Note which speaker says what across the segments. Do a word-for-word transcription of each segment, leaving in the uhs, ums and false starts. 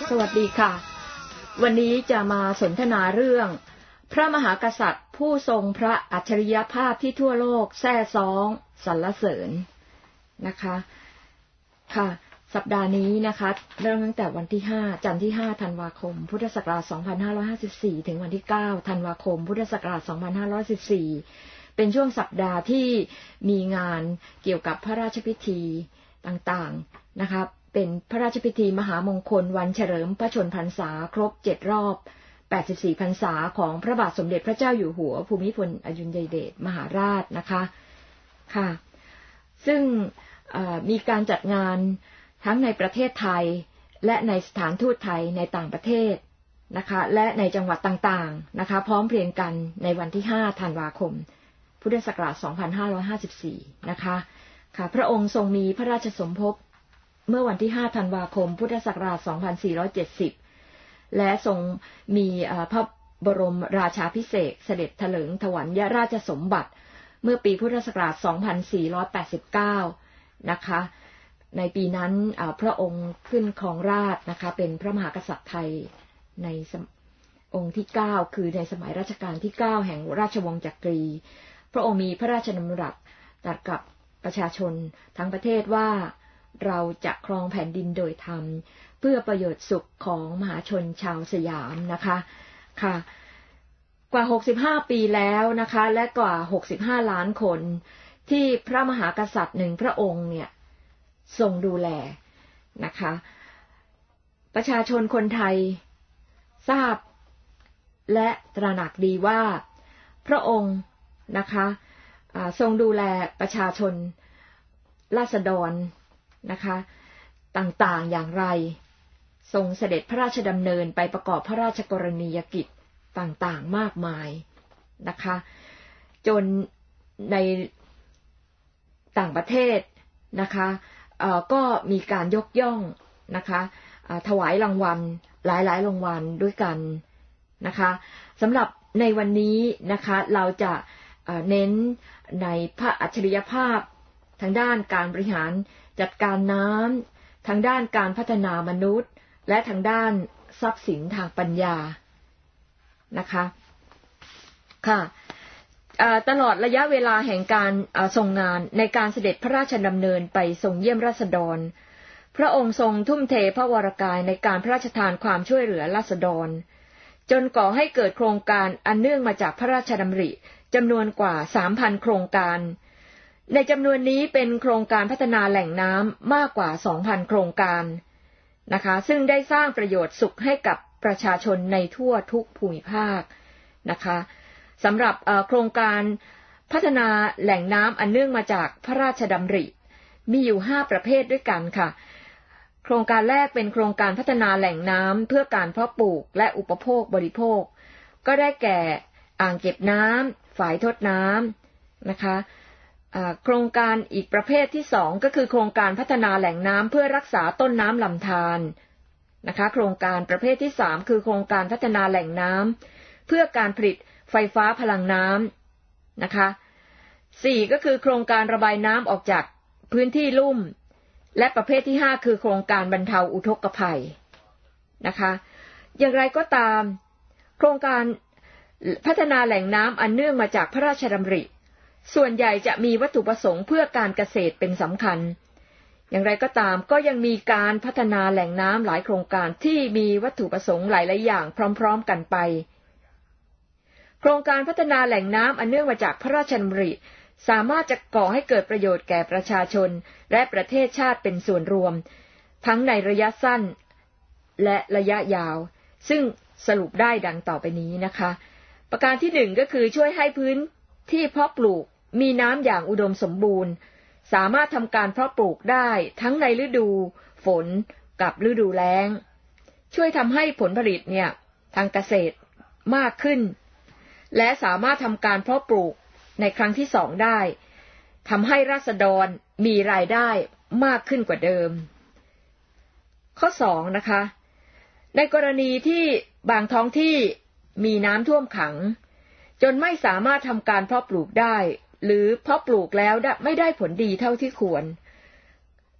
Speaker 1: สวัสดีค่ะวันนี้จะมาสนทนาเรื่องพระมหากษัตริย์ผู้ทรงพระอัจฉริยภาพที่ทั่วโลกแซ่ซ้องสรรเสริญนะคะค่ะสัปดาห์นี้นะคะเริ่มตั้งแต่วันที่ห้าจันทร์ที่ห้าธันวาคมพุทธศักราชสองพันห้าร้อยห้าสิบสี่ถึงวันที่เก้าธันวาคมพุทธศักราชสองพันห้าร้อยสิบสี่เป็นช่วงสัปดาห์ที่มีงานเกี่ยวกับพระราชพิธีต่างๆนะคะเป็นพระราชพิธีมหามงคลวันเฉลิมพระชนมพรรษาครบเจ็ดรอบแปดสิบสี่พรรษาของพระบาทสมเด็จพระเจ้าอยู่หัวภูมิพลอดุลยเดชมหาราชนะคะค่ะซึ่งมีการจัดงานทั้งในประเทศไทยและในสถานทูตไทยในต่างประเทศนะคะและในจังหวัดต่างๆนะคะพร้อมเพรียงกันในวันที่ห้าธันวาคมพุทธศักราชสองพันห้าร้อยห้าสิบสี่นะคะค่ะพระองค์ทรงมีพระราชสมภพเมื่อวันที่ห้าธันวาคมพุทธศักราชสองพันสี่ร้อยเจ็ดสิบและทรงมีพระบรมราชาภิเษกเสด็จถลิงถวัลยราชสมบัติเมื่อปีพุทธศักราชสองพันสี่ร้อยแปดสิบเก้านะคะในปีนั้นพระองค์ขึ้นครองราชย์นะคะเป็นพระมหากษัตริย์ไทยในองค์ที่เก้าคือในสมัยรัชกาลที่เก้าแห่งราชวงศ์จักรีพระองค์มีพระราชดำรัสตรัสกับประชาชนทั้งประเทศว่าเราจะครองแผ่นดินโดยธรรมเพื่อประโยชน์สุขของมหาชนชาวสยามนะคะค่ะกว่าหกสิบห้าปีแล้วนะคะและกว่าหกสิบห้าล้านคนที่พระมหากษัตริย์หนึ่งพระองค์เนี่ยทรงดูแลนะคะประชาชนคนไทยทราบและตระหนักดีว่าพระองค์นะคะทรงดูแลประชาชนราษฎรนะคะต่างๆอย่างไรทรงเสด็จพระราชดำเนินไปประกอบพระราชกรณียกิจต่างๆมากมายนะคะจนในต่างประเทศนะคะก็มีการยกย่องนะคะถวายรางวัลหลายๆรางวัลด้วยกันนะคะสำหรับในวันนี้นะคะเราจะเน้นในพระอัจฉริยภาพทางด้านการบริหารจัดการน้ำทางด้านการพัฒนามนุษย์และทางด้านทรัพย์สินทางปัญญานะคะค่ะตลอดระยะเวลาแห่งการทรงงานในการเสด็จพระราชดำเนินไปทรงเยี่ยมราษฎรพระองค์ทรงทุ่มเทพระวรกายในการพระราชทานความช่วยเหลือราษฎรจนก่อให้เกิดโครงการอันเนื่องมาจากพระราชดำริจำนวนกว่า สามพัน โครงการในจำนวนนี้เป็นโครงการพัฒนาแหล่งน้ำมากกว่า สองพัน โครงการนะคะซึ่งได้สร้างประโยชน์สุขให้กับประชาชนในทั่วทุกภูมิภาคนะคะสำหรับโครงการพัฒนาแหล่งน้ำอันเนื่องมาจากพระราชดำริมีอยู่ห้าประเภทด้วยกันค่ะโครงการแรกเป็นโครงการพัฒนาแหล่งน้ำเพื่อการเพาะปลูกและอุปโภคบริโภคก็ได้แก่อ่างเก็บน้ำฝายทดน้ำนะคะโครงการอีกประเภทที่สองก็คือโครงการพัฒนาแหล่งน้ำเพื่อรักษาต้นน้ำลำธารนะคะโครงการประเภทที่สามคือโครงการพัฒนาแหล่งน้ำเพื่อการผลิตไฟฟ้าพลังน้ำนะคะสี่ก็คือโครงการระบายน้ำออกจากพื้นที่ลุ่มและประเภทที่ห้าคือโครงการบรรเทาอุทกภัยนะคะอย่างไรก็ตามโครงการพัฒนาแหล่งน้ำอันเนื่องมาจากพระราชดำริส่วนใหญ่จะมีวัตถุประสงค์เพื่อการเกษตรเป็นสำคัญอย่างไรก็ตามก็ยังมีการพัฒนาแหล่งน้ำหลายโครงการที่มีวัตถุประสงค์หลายๆอย่างพร้อมๆกันไปโครงการพัฒนาแหล่งน้ำอันเนื่องมาจากพระราชดำริสามารถจะก่อให้เกิดประโยชน์แก่ประชาชนและประเทศชาติเป็นส่วนรวมทั้งในระยะสั้นและระยะยาวซึ่งสรุปได้ดังต่อไปนี้นะคะประการที่หนึ่งก็คือช่วยให้พื้นที่เพาะปลูกมีน้ำอย่างอุดมสมบูรณ์สามารถทำการเพาะปลูกได้ทั้งในฤดูฝนกับฤดูแล้งช่วยทำให้ผลผลิตเนี่ยทางเกษตรมากขึ้นและสามารถทำการเพาะปลูกในครั้งที่สองได้ทำให้ราษฎรมีรายได้มากขึ้นกว่าเดิมข้อสองนะคะในกรณีที่บางท้องที่มีน้ำท่วมขังจนไม่สามารถทำการเพาะปลูกได้หรือเพาะปลูกแล้วไม่ได้ผลดีเท่าที่ควร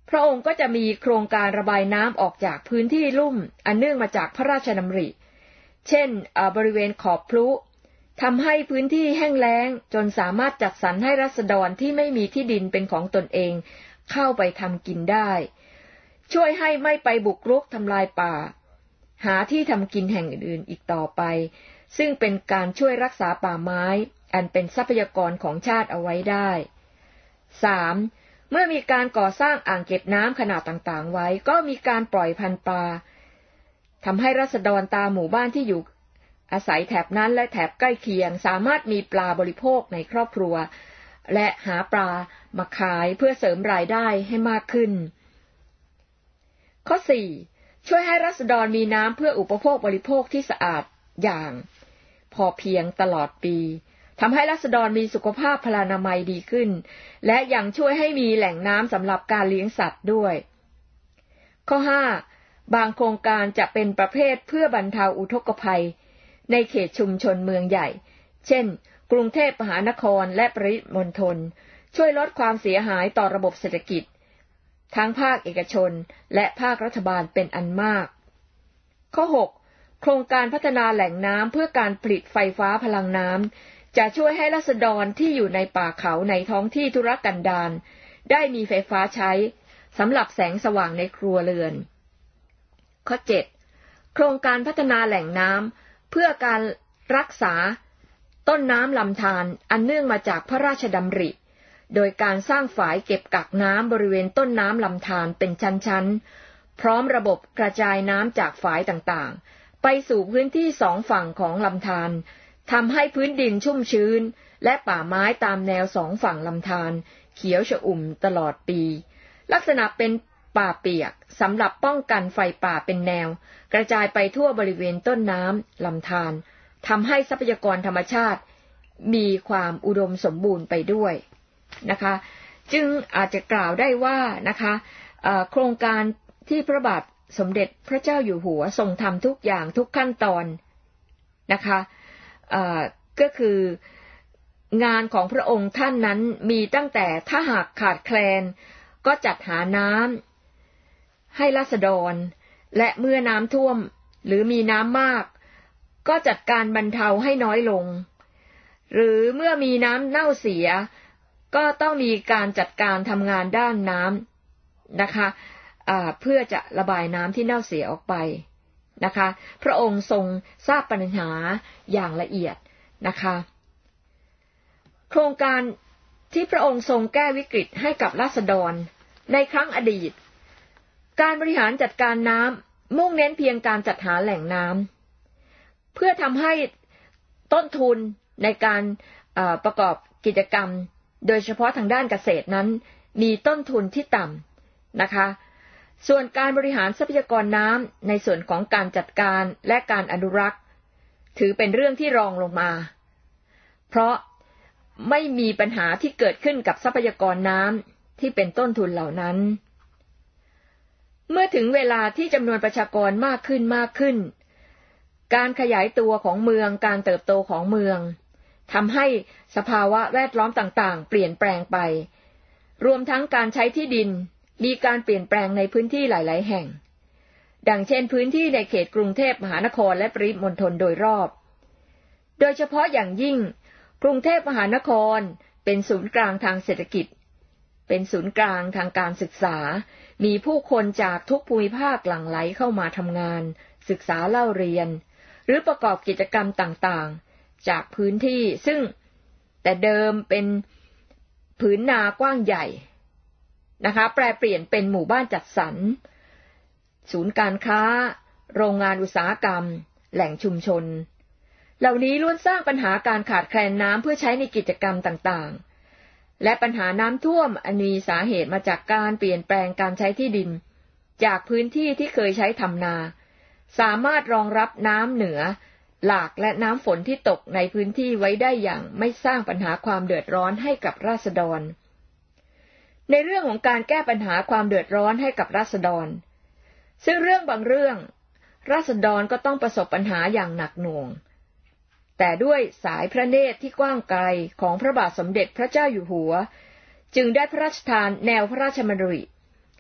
Speaker 1: พระองค์ก็จะมีโครงการระบายน้ำออกจากพื้นที่ลุ่มอันเนื่องมาจากพระราชดำริเช่นบริเวณขอบพลุทำให้พื้นที่แห้งแล้งจนสามารถจัดสรรให้ราษฎรที่ไม่มีที่ดินเป็นของตนเองเข้าไปทำกินได้ช่วยให้ไม่ไปบุกรุกทำลายป่าหาที่ทำกินแห่งอื่นๆอีกต่อไปซึ่งเป็นการช่วยรักษาป่าไม้อันเป็นทรัพยากรของชาติเอาไว้ได้ สาม เมื่อมีการก่อสร้างอ่างเก็บน้ำขนาดต่างๆไว้ก็มีการปล่อยพันธุ์ปลาทำให้ราษฎรตามหมู่บ้านที่อยู่อาศัยแถบนั้นและแถบใกล้เคียงสามารถมีปลาบริโภคในครอบครัวและหาปลามาขายเพื่อเสริมรายได้ให้มากขึ้นข้อสี่ช่วยให้ราษฎรมีน้ำเพื่ออุปโภคบริโภคที่สะอาดอย่างพอเพียงตลอดปีทำให้ราษฎรมีสุขภาพพลานามัยดีขึ้นและยังช่วยให้มีแหล่งน้ำสำหรับการเลี้ยงสัตว์ด้วยข้อห้าบางโครงการจะเป็นประเภทเพื่อบรรเทาอุทกภัยในเขตชุมชนเมืองใหญ่เช่นกรุงเทพมหานครและปริมณฑลช่วยลดความเสียหายต่อระบบเศรษฐกิจทั้งภาคเอกชนและภาครัฐบาลเป็นอันมากข้อหกโครงการพัฒนาแหล่งน้ำเพื่อการผลิตไฟฟ้าพลังน้ำจะช่วยให้ราษฎรที่อยู่ในป่าเขาในท้องที่ทุรกันดารได้มีไฟฟ้าใช้สำหรับแสงสว่างในครัวเรือนข้อเจ็ดโครงการพัฒนาแหล่งน้ำเพื่อการรักษาต้นน้ำลำธารอันเนื่องมาจากพระราชดำริโดยการสร้างฝายเก็บกักน้ำบริเวณต้นน้ำลำธารเป็นชั้นๆพร้อมระบบกระจายน้ำจากฝายต่างๆไปสู่พื้นที่สองฝั่งของลำธารทำให้พื้นดินชุ่มชื้นและป่าไม้ตามแนวสองฝั่งลำธารเขียวชอุ่มตลอดปีลักษณะเป็นป่าเปียกสำหรับป้องกันไฟป่าเป็นแนวกระจายไปทั่วบริเวณต้นน้ำลำธารทำให้ทรัพยากรธรรมชาติมีความอุดมสมบูรณ์ไปด้วยนะคะจึงอาจจะกล่าวได้ว่านะคะโครงการที่พระบาทสมเด็จพระเจ้าอยู่หัวทรงทำทุกอย่างทุกขั้นตอนนะคะก็คืองานของพระองค์ท่านนั้นมีตั้งแต่ถ้าหากขาดแคลนก็จัดหาน้ำให้ราษฎรและเมื่อน้ำท่วมหรือมีน้ำมากก็จัดการบรรเทาให้น้อยลงหรือเมื่อมีน้ำเน่าเสียก็ต้องมีการจัดการทำงานด้านน้ำนะคะเพื่อจะระบายน้ำที่เน่าเสียออกไปนะคะพระองค์ทรงทราบปัญหาอย่างละเอียดนะคะโครงการที่พระองค์ทรงแก้วิกฤตให้กับราษฎรในครั้งอดีตการบริหารจัดการน้ำมุ่งเน้นเพียงการจัดหาแหล่งน้ำเพื่อทำให้ต้นทุนในการประกอบกิจกรรมโดยเฉพาะทางด้านเกษตรนั้นมีต้นทุนที่ต่ำนะคะส่วนการบริหารทรัพยากรน้ำในส่วนของการจัดการและการอนุรักษ์ถือเป็นเรื่องที่รองลงมาเพราะไม่มีปัญหาที่เกิดขึ้นกับทรัพยากรน้ำที่เป็นต้นทุนเหล่านั้นเมื่อถึงเวลาที่จำนวนประชากรมากขึ้นมากขึ้นการขยายตัวของเมืองการเติบโตของเมืองทำให้สภาวะแวดล้อมต่างๆเปลี่ยนแปลงไปรวมทั้งการใช้ที่ดินมีการเปลี่ยนแปลงในพื้นที่หลายๆแห่งดังเช่นพื้นที่ในเขตกรุงเทพมหานครและปริมณฑลโดยรอบโดยเฉพาะอย่างยิ่งกรุงเทพมหานครเป็นศูนย์กลางทางเศรษฐกิจเป็นศูนย์กลางทางการศึกษามีผู้คนจากทุกภูมิภาคหลั่งไหลเข้ามาทำงานศึกษาเล่าเรียนหรือประกอบกิจกรรมต่างๆจากพื้นที่ซึ่งแต่เดิมเป็นผืนนากว้างใหญ่นะคะแปลเปลี่ยนเป็นหมู่บ้านจัดสรรศูนย์การค้าโรงงานอุตสาหกรรมแหล่งชุมชนเหล่านี้ล้วนสร้างปัญหาการขาดแคลนน้ำเพื่อใช้ในกิจกรรมต่างๆและปัญหาน้ำท่วมอันมีสาเหตุมาจากการเปลี่ยนแปลงการใช้ที่ดินจากพื้นที่ที่เคยใช้ทำนาสามารถรองรับน้ำเหนือหลากและน้ำฝนที่ตกในพื้นที่ไว้ได้อย่างไม่สร้างปัญหาความเดือดร้อนให้กับราษฎรในเรื่องของการแก้ปัญหาความเดือดร้อนให้กับราษฎรซึ่งเรื่องบางเรื่องราษฎรก็ต้องประสบปัญหาอย่างหนักหน่วงแต่ด้วยสายพระเนตรที่กว้างไกลของพระบาทสมเด็จพระเจ้าอยู่หัวจึงได้พระราชทานแนวพระราชดำริ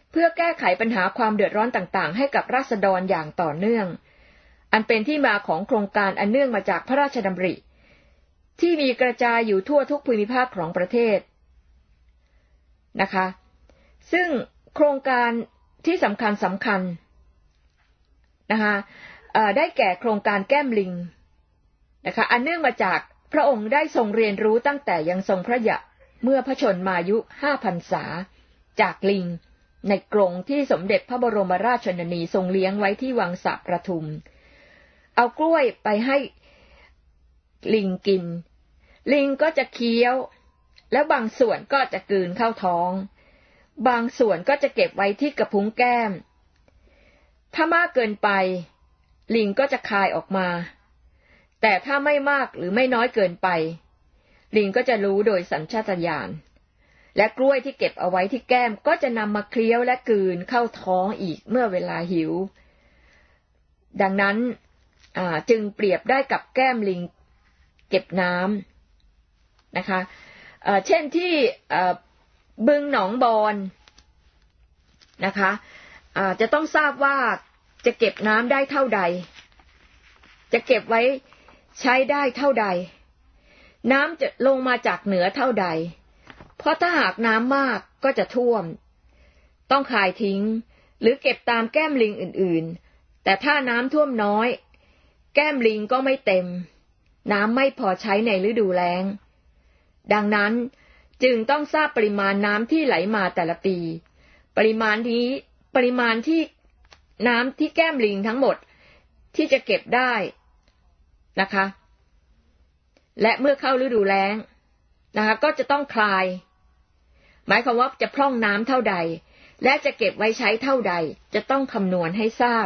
Speaker 1: เพื่อแก้ไขปัญหาความเดือดร้อนต่างๆให้กับราษฎรอย่างต่อเนื่องอันเป็นที่มาของโครงการอันเนื่องมาจากพระราชดำริที่มีกระจายอยู่ทั่วทุกภูมิภาคของประเทศนะคะซึ่งโครงการที่สำคัญสำคัญนะคะได้แก่โครงการแก้มลิงนะคะอันเนื่องมาจากพระองค์ได้ทรงเรียนรู้ตั้งแต่ยังทรงพระยะเมื่อพระชนมายุห้าพรรษาจากลิงในกรงที่สมเด็จพระบรมราชชนนีทรงเลี้ยงไว้ที่วังสะประทุมเอากล้วยไปให้ลิงกินลิงก็จะเคี้ยวแล้วบางส่วนก็จะกลืนเข้าท้องบางส่วนก็จะเก็บไว้ที่กระพุ้งแก้มถ้ามากเกินไปลิงก็จะคายออกมาแต่ถ้าไม่มากหรือไม่น้อยเกินไปลิงก็จะรู้โดยสัญชาตญาณและกล้วยที่เก็บเอาไว้ที่แก้มก็จะนำมาเคี้ยวและกลืนเข้าท้องอีกเมื่อเวลาหิวดังนั้นจึงเปรียบได้กับแก้มลิงเก็บน้ำนะคะเช่นที่บึงหนองบอนนะคะจะต้องทราบว่าจะเก็บน้ำได้เท่าใดจะเก็บไว้ใช้ได้เท่าใดน้ำจะลงมาจากเหนือเท่าใดเพราะถ้าหากน้ำมากก็จะท่วมต้องคายทิ้งหรือเก็บตามแก้มลิงอื่นๆแต่ถ้าน้ำท่วมน้อยแก้มลิงก็ไม่เต็มน้ำไม่พอใช้ในฤดูแล้งดังนั้นจึงต้องทราบปริมาณน้ำที่ไหลมาแต่ละปีปริมาณนี้ปริมาณที่น้ำที่แก้มลิงทั้งหมดที่จะเก็บได้นะคะและเมื่อเข้าฤดูแล้งนะคะก็จะต้องคลายหมายความว่าจะพร่องน้ำเท่าใดและจะเก็บไว้ใช้เท่าใดจะต้องคำนวณให้ทราบ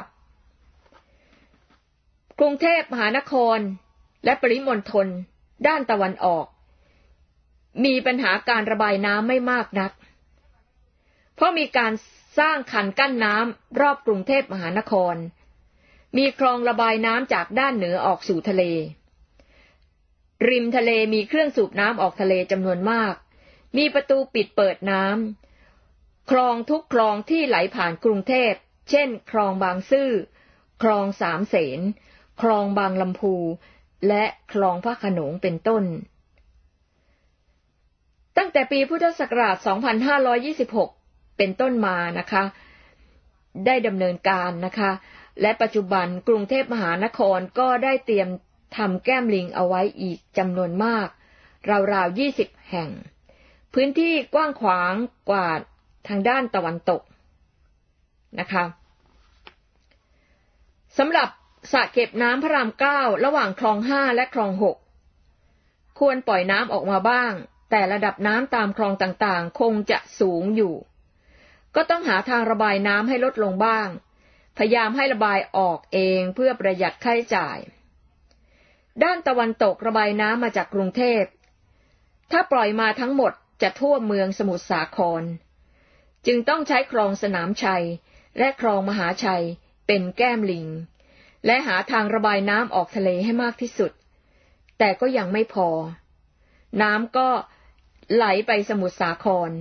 Speaker 1: กรุงเทพมหานครและปริมณฑลด้านตะวันออกมีปัญหาการระบายน้ำไม่มากนักเพราะมีการสร้างคันกั้นน้ำรอบกรุงเทพมหานครมีคลองระบายน้ำจากด้านเหนือออกสู่ทะเลริมทะเลมีเครื่องสูบน้ำออกทะเลจำนวนมากมีประตูปิดเปิดน้ำคลองทุกคลองที่ไหลผ่านกรุงเทพเช่นคลองบางซื่อคลองสามเสนคลองบางลำพูและคลองพระโขนงเป็นต้นตั้งแต่ปีพุทธศักราชสองพันห้าร้อยยี่สิบหกเป็นต้นมานะคะได้ดำเนินการนะคะและปัจจุบันกรุงเทพมหานครก็ได้เตรียมทำแก้มลิงเอาไว้อีกจำนวนมากราวๆยี่สิบแห่งพื้นที่กว้างขวางกว่าทางด้านตะวันตกนะคะสำหรับสระเก็บน้ำพระรามเก้าระหว่างคลองห้าและคลองหกควรปล่อยน้ำออกมาบ้างแต่ระดับน้ำตามคลองต่างๆคงจะสูงอยู่ก็ต้องหาทางระบายน้ำให้ลดลงบ้างพยายามให้ระบายออกเองเพื่อประหยัดค่าใช้จ่ายด้านตะวันตกระบายน้ำมาจากกรุงเทพถ้าปล่อยมาทั้งหมดจะท่วมเมืองสมุทรสาครจึงต้องใช้คลองสนามชัยและคลองมหาชัยเป็นแก้มลิงและหาทางระบายน้ำออกทะเลให้มากที่สุดแต่ก็ยังไม่พอน้ำก็ไหลไปสมุทรสาคร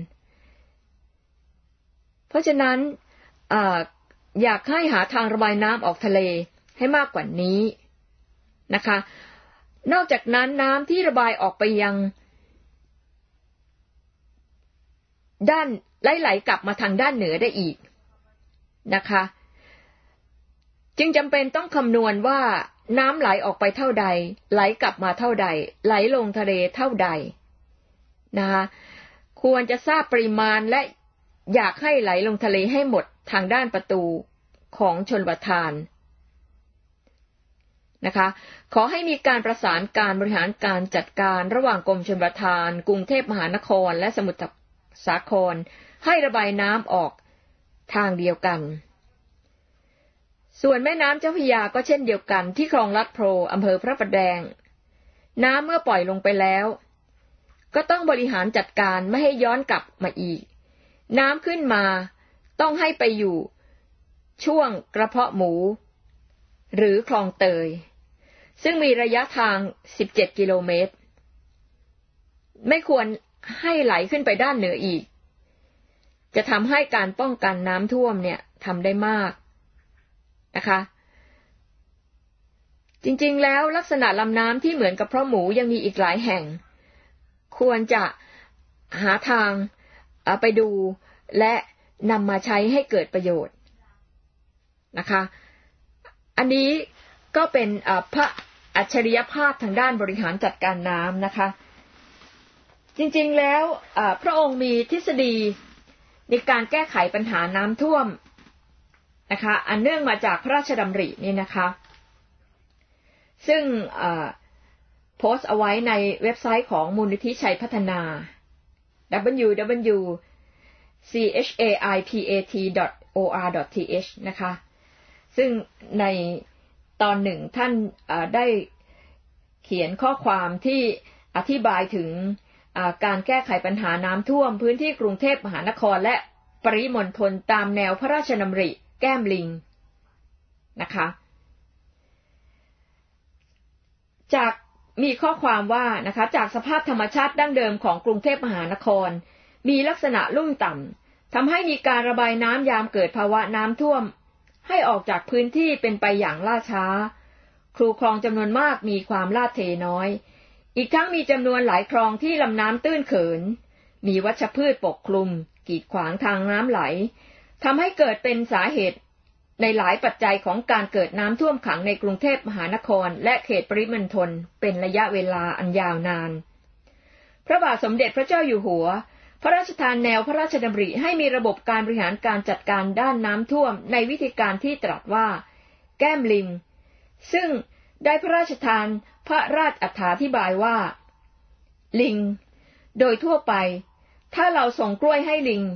Speaker 1: เพราะฉะนั้น อ, อยากให้หาทางระบายน้ำออกทะเลให้มากกว่านี้นะคะนอกจากนั้นน้ำที่ระบายออกไปยังด้านไหลๆกลับมาทางด้านเหนือได้อีกนะคะจึงจำเป็นต้องคำนวณว่าน้ำไหลออกไปเท่าใดไหลกลับมาเท่าใดไหลลงทะเลเท่าใดนะคะควรจะทราบปริมาณและอยากให้ไหลลงทะเลให้หมดทางด้านประตูของชลประทานนะคะขอให้มีการประสานการบริหารการจัดการระหว่างกรมชลประทานกรุงเทพมหานครและสมุทรสาครให้ระบายน้ำออกทางเดียวกันส่วนแม่น้ำเจ้าพระยาก็เช่นเดียวกันที่คลองลัดโพอำเภอพระประแดงน้ำเมื่อปล่อยลงไปแล้วก็ต้องบริหารจัดการไม่ให้ย้อนกลับมาอีกน้ำขึ้นมาต้องให้ไปอยู่ช่วงกระเพาะหมูหรือคลองเตยซึ่งมีระยะทางสิบเจ็ดกิโลเมตรไม่ควรให้ไหลขึ้นไปด้านเหนืออีกจะทำให้การป้องกันน้ำท่วมเนี่ยทำได้มากนะคะจริงๆแล้วลักษณะลำน้ำที่เหมือนกับเพาะหมูยังมีอีกหลายแห่งควรจะหาทางไปดูและนำมาใช้ให้เกิดประโยชน์นะคะอันนี้ก็เป็นพระอัจฉริยภาพทางด้านบริหารจัดการน้ำนะคะจริงๆแล้วพระองค์มีทฤษฎีในการแก้ไขปัญหาน้ำท่วมนะคะอันเนื่องมาจากพระราชดำรินี่นะคะซึ่งโพสต์เอาไว้ในเว็บไซต์ของมูลนิธิชัยพัฒนา ดับเบิลยู ดับเบิลยู ดับเบิลยู ดอท ซี เอช เอ ไอ พี เอ ที ดอท โอ อาร์ ดอท ที เอช นะคะซึ่งในตอนหนึ่งท่านได้เขียนข้อความที่อธิบายถึงการแก้ไขปัญหาน้ำท่วมพื้นที่กรุงเทพมหานครและปริมณฑลตามแนวพระราชดำริแก้มลิงนะคะจากมีข้อความว่านะคะจากสภาพธรรมชาติดั้งเดิมของกรุงเทพมหานครมีลักษณะลุ่มต่ำทำให้มีการระบายน้ำยามเกิดภาวะน้ำท่วมให้ออกจากพื้นที่เป็นไปอย่างล่าช้าครูคลองจำนวนมากมีความลาดเทน้อยอีกทั้งมีจำนวนหลายคลองที่ลำน้ำตื้นเขินมีวัชพืชปกคลุมกีดขวางทางน้ำไหลทำให้เกิดเป็นสาเหตุในหลายปัจจัยของการเกิดน้ำท่วมขังในกรุงเทพมหานครและเขตปริมณฑลเป็นระยะเวลาอันยาวนานพระบาทสมเด็จพระเจ้าอยู่หัวพระราชทานแนวพระราชดำริให้มีระบบการบริหารการจัดการด้านน้ำท่วมในวิธีการที่ตรัสว่าแก้มลิงซึ่งได้พระราชทานพระราชอธิบายว่าลิงโดยทั่วไปถ้าเราส่งกล้วยให้ลิง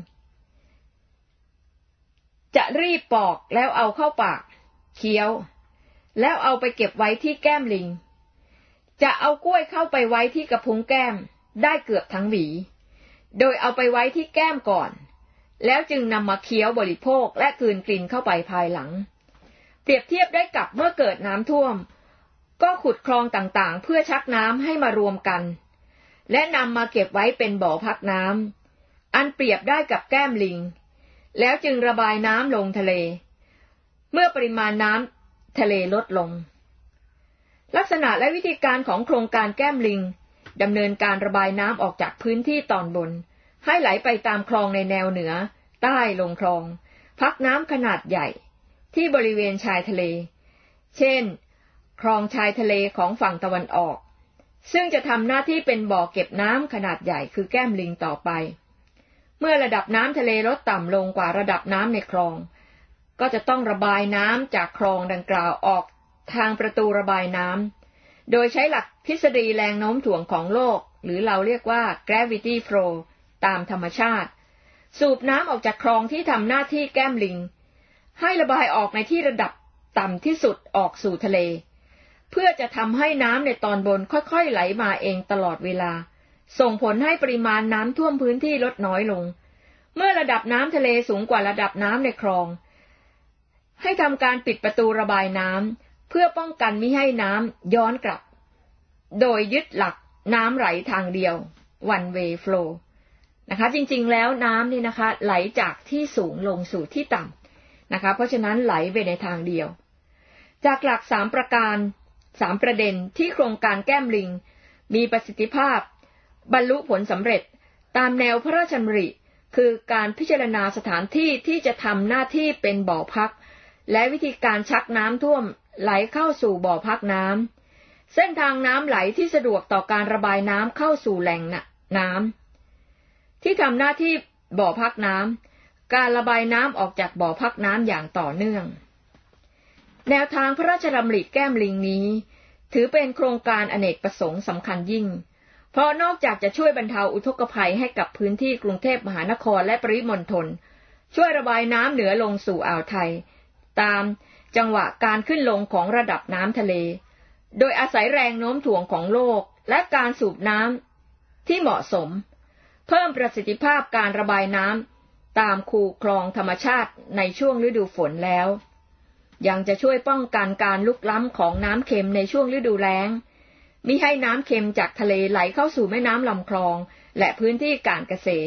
Speaker 1: จะรีบปอกแล้วเอาเข้าปากเคี้ยวแล้วเอาไปเก็บไว้ที่แก้มลิงจะเอากล้วยเข้าไปไว้ที่กระพุ้งแก้มได้เกือบทั้งหวีโดยเอาไปไว้ที่แก้มก่อนแล้วจึงนำมาเคี้ยวบริโภคและกลืนกลิ่นเข้าไปภายหลังเปรียบเทียบได้กับเมื่อเกิดน้ำท่วมก็ขุดคลองต่างๆเพื่อชักน้ำให้มารวมกันและนำมาเก็บไว้เป็นบ่อพักน้ำอันเปรียบได้กับแก้มลิงแล้วจึงระบายน้ำลงทะเลเมื่อปริมาณน้ำทะเลลดลงลักษณะและวิธีการของโครงการแก้มลิงดำเนินการระบายน้ำออกจากพื้นที่ตอนบนให้ไหลไปตามคลองในแนวเหนือใต้ลงคลองพักน้ำขนาดใหญ่ที่บริเวณชายทะเลเช่นคลองชายทะเลของฝั่งตะวันออกซึ่งจะทำหน้าที่เป็นบ่อเก็บน้ำขนาดใหญ่คือแก้มลิงต่อไปเมื่อระดับน้ำทะเลลดต่ำลงกว่าระดับน้ำในคลองก็จะต้องระบายน้ำจากคลองดังกล่าวออกทางประตูระบายน้ำโดยใช้หลักทฤษฎีแรงโน้มถ่วงของโลกหรือเราเรียกว่า gravity flow ตามธรรมชาติสูบน้ำออกจากคลองที่ทำหน้าที่แก้มลิงให้ระบายออกในที่ระดับต่ำที่สุดออกสู่ทะเลเพื่อจะทำให้น้ำในตอนบนค่อยๆไหลมาเองตลอดเวลาส่งผลให้ปริมาณน้ำท่วมพื้นที่ลดน้อยลงเมื่อระดับน้ำทะเลสูงกว่าระดับน้ำในคลองให้ทำการปิดประตูระบายน้ำเพื่อป้องกันมิให้น้ำย้อนกลับโดยยึดหลักน้ำไหลทางเดียว one way flow นะคะจริงๆแล้วน้ำนี่นะคะไหลจากที่สูงลงสู่ที่ต่ำนะคะเพราะฉะนั้นไหลไปในทางเดียวจากหลักสามประการสามประเด็นที่โครงการแก้มลิงมีประสิทธิภาพบรรลุผลสำเร็จตามแนวพระราชดำริคือการพิจารณาสถานที่ที่จะทำหน้าที่เป็นบ่อพักและวิธีการชักน้ำท่วมไหลเข้าสู่บ่อพักน้ำเส้นทางน้ำไหลที่สะดวกต่อการระบายน้ำเข้าสู่แหล่งน้ำที่ทำหน้าที่บ่อพักน้ำการระบายน้ำออกจากบ่อพักน้ำอย่างต่อเนื่องแนวทางพระราชดำริแก้มลิงนี้ถือเป็นโครงการอเนกประสงค์สำคัญยิ่งเพราะนอกจากจะช่วยบรรเทาอุทกภัยให้กับพื้นที่กรุงเทพมหานครและปริมณฑลช่วยระบายน้ำเหนือลงสู่อ่าวไทยตามจังหวะการขึ้นลงของระดับน้ำทะเลโดยอาศัยแรงโน้มถ่วงของโลกและการสูบน้ำที่เหมาะสมเพิ่มประสิทธิภาพการระบายน้ำตามคูคลองธรรมชาติในช่วงฤดูฝนแล้วยังจะช่วยป้องกันการลุกล้ำของน้ำเค็มในช่วงฤดูแล้งมิให้น้ำเค็มจากทะเลไหลเข้าสู่แม่น้ำลำคลองและพื้นที่การเกษตร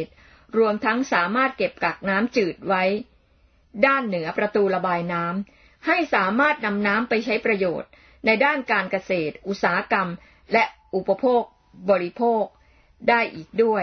Speaker 1: รวมทั้งสามารถเก็บกักน้ำจืดไว้ด้านเหนือประตูระบายน้ำให้สามารถนำน้ำไปใช้ประโยชน์ในด้านการเกษตรอุตสาหกรรมและอุปโภคบริโภคได้อีกด้วย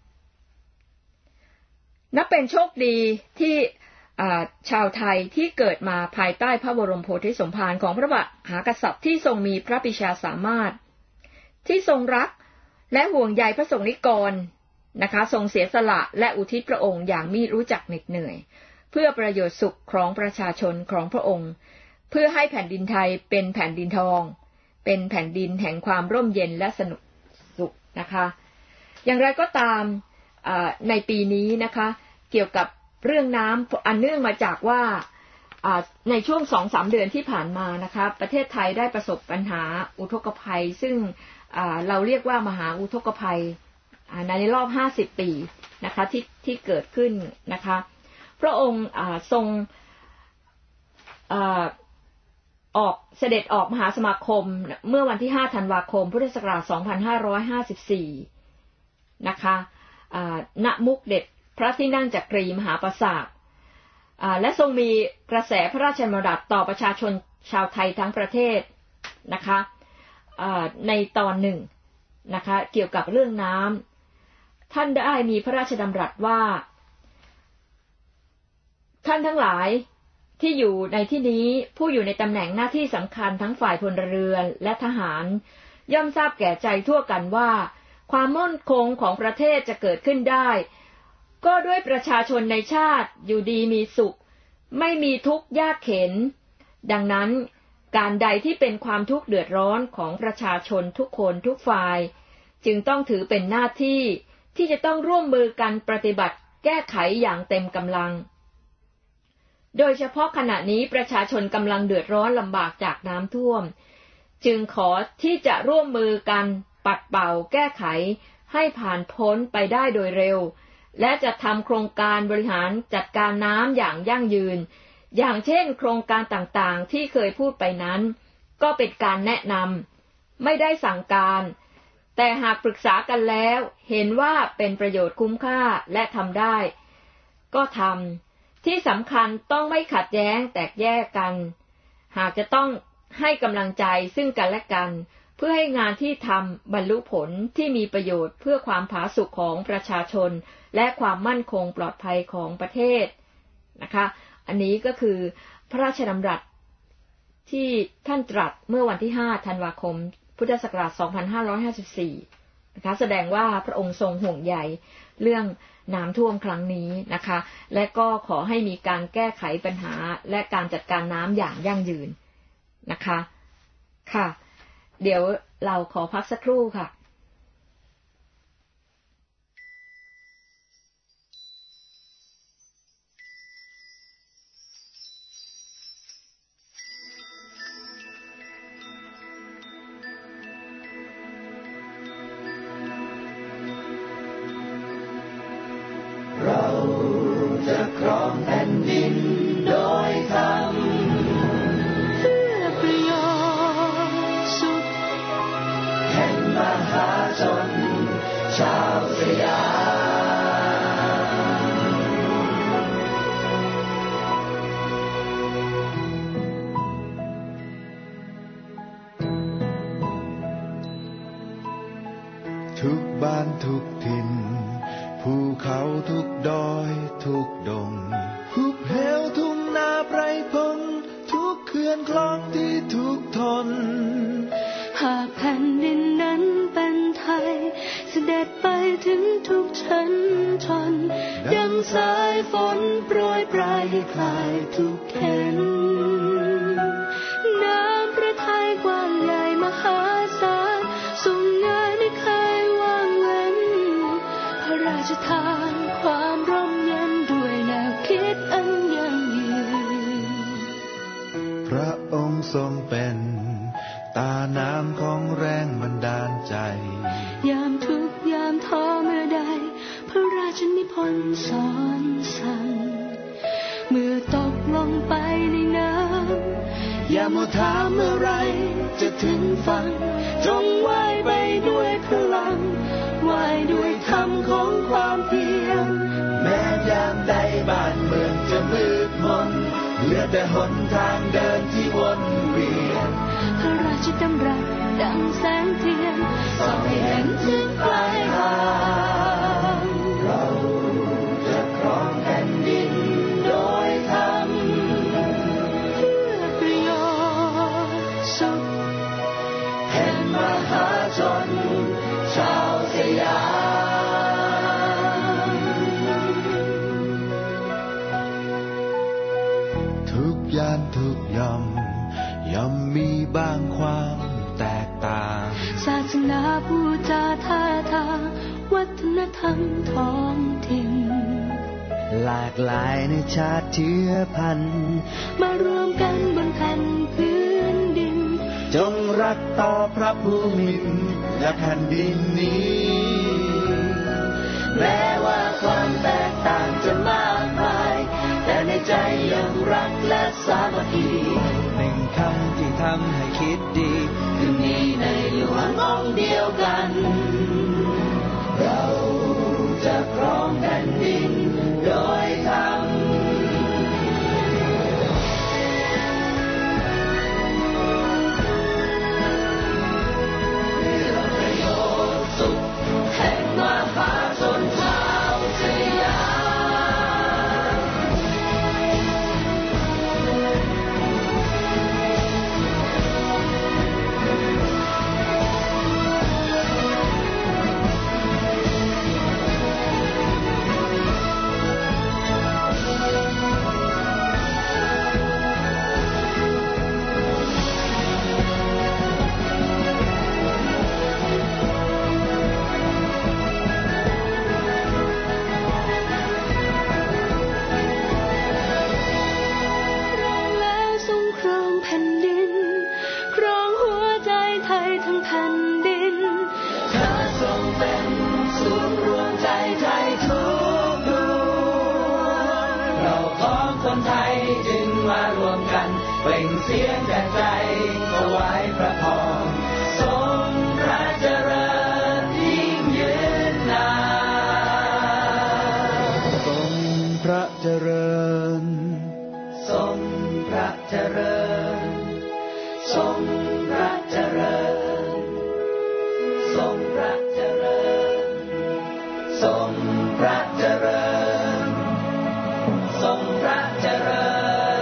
Speaker 1: นับเป็นโชคดีที่ชาวไทยที่เกิดมาภายใต้พระบรมโพธิสมภารของพระมหากษัตริย์ที่ทรงมีพระปรีชาสามารถที่ทรงรักและห่วงใยพระสงฆ์นิกรนะคะทรงเสียสละและอุทิศพระองค์อย่างมิรู้จักเหน็ดเหนื่อยเพื่อประโยชน์สุขของประชาชนของพระองค์เพื่อให้แผ่นดินไทยเป็นแผ่นดินทองเป็นแผ่นดินแห่งความร่มเย็นและสนุกสุขนะคะอย่างไรก็ตามในปีนี้นะคะเกี่ยวกับเรื่องน้ำอันเนื่องมาจากว่าในช่วง สองถึงสาม เดือนที่ผ่านมานะคะประเทศไทยได้ประสบปัญหาอุทกภัยซึ่งเราเรียกว่ามหาอุทกภัยในรอบห้าสิบปีนะคะที่ที่เกิดขึ้นนะคะพระองค์ทรงออกเสด็จออกมหาสมาคมเมื่อวันที่ห้าธันวาคมพุทธศักราชสองพันห้าร้อยห้าสิบสี่นะคะณมุกเด็ดพระที่นั่งจักรีมหาปราสาทและทรงมีกระแสพระราชดำรัสต่อประชาชนชาวไทยทั้งประเทศนะคะในตอนหนึ่งนะคะเกี่ยวกับเรื่องน้ำท่านได้มีพระราชดำรัสว่าท่านทั้งหลายที่อยู่ในที่นี้ผู้อยู่ในตำแหน่งหน้าที่สำคัญทั้งฝ่ายพลเรือนและทหารย่อมทราบแก่ใจทั่วกันว่าความมั่นคงของประเทศจะเกิดขึ้นได้ก็ด้วยประชาชนในชาติอยู่ดีมีสุขไม่มีทุกข์ยากเข็ญดังนั้นการใดที่เป็นความทุกข์เดือดร้อนของประชาชนทุกคนทุกฝ่ายจึงต้องถือเป็นหน้าที่ที่จะต้องร่วมมือกันปฏิบัติแก้ไขอย่างเต็มกำลังโดยเฉพาะขณะนี้ประชาชนกำลังเดือดร้อนลำบากจากน้ำท่วมจึงขอที่จะร่วมมือกันปัดเป่าแก้ไขให้ผ่านพ้นไปได้โดยเร็วและจะทำโครงการบริหารจัดการน้ำอย่างยั่งยืนอย่างเช่นโครงการต่างๆที่เคยพูดไปนั้นก็เป็นการแนะนำไม่ได้สั่งการแต่หากปรึกษากันแล้วเห็นว่าเป็นประโยชน์คุ้มค่าและทำได้ก็ทำที่สำคัญต้องไม่ขัดแย้งแตกแยกกันหากจะต้องให้กำลังใจซึ่งกันและกันเพื่อให้งานที่ทำบรรลุผลที่มีประโยชน์เพื่อความผาสุกของประชาชนและความมั่นคงปลอดภัยของประเทศนะคะอันนี้ก็คือพระราชดำรัสที่ท่านตรัสเมื่อวันที่ห้าธันวาคมพุทธศักราชสองพันห้าร้อยห้าสิบสี่นะคะแสดงว่าพระองค์ทรงห่วงใยเรื่องน้ำท่วมครั้งนี้นะคะและก็ขอให้มีการแก้ไขปัญหาและการจัดการน้ำอย่างยั่งยืนนะคะค่ะเดี๋ยวเราขอพักสักครู่ค่ะ
Speaker 2: เราจะครองแผ่นดินโดยธรรมเพื่อประโยชน์สุขแห่งมหาชนชาวสยามทุกบ้านทุกถิ่นภูเขาทุกดอยทุกดงหุบเหวทุ่งนาไพรพงทุกเขื่อนคลองที่ทุกทนหากแผ่นดินนั้นเป็นไทยเสด็จไปถึงทุกชั้นชนดังสายฝนโปรยปลายให้คลายทุกเข็ญน้ำพระทัยกว้างใหญ่มหาศาลทรงงานไม่เคยว่างเว้นพระราชทานความร่มเย็นด้วยแนวคิดอันยั่งยืนพระองค์ทรงเป็นตาน้ำของแรงบันดาลใจยามทุกข์ยามท้อเมื่อใดพระราชนิพนธ์สอนสั่งเมื่อตกลงไปในน้ำอย่ามัวถามเมื่อไรจะถึงฝั่งจงว่ายไปด้วยพลังว่ายด้วยธรรมของความเพียร
Speaker 3: มนต์เหลือแต่หนทางเดินที่วนเวียน
Speaker 2: พระราชดำรัสดังแสงเทียนส่องให้เห็นถึงปลายทาง
Speaker 3: เราจะครองแผ่นดินโดยธรรม
Speaker 2: เพื่อประโยชน์สุข
Speaker 3: แห่งมหาชนชาวสยามทุกย่านทุกย่อมย่อมมีบางความแตกต่าง
Speaker 2: ศาสนาพูดจาท่าทางวัฒนธรรมท้องถิ่น
Speaker 3: หลากหลายในชาติเชื้อพันธุ์
Speaker 2: มารวมกันบนแผ่นพื้นดิน
Speaker 3: จงรักต่อพระภูมิและแผ่นดินนี้แม้ว่าความแตกต่างจะมากมายแต่ในใจยังรักและสามัคคีหนึ่งคำที่ทำให้คิดดีคือมีในหลวงองค์เดียวกันเราจะครองแผ่นดินโดยธรรมเปล่งเสียงจากใจถวายพระพรทรงพระเจริญยิ่งยืนนานทรงพระเจริญทรงพระเจริญทรงพระเจริญทรงพระเจริญทรงพระเจริญทรงพระเจริญ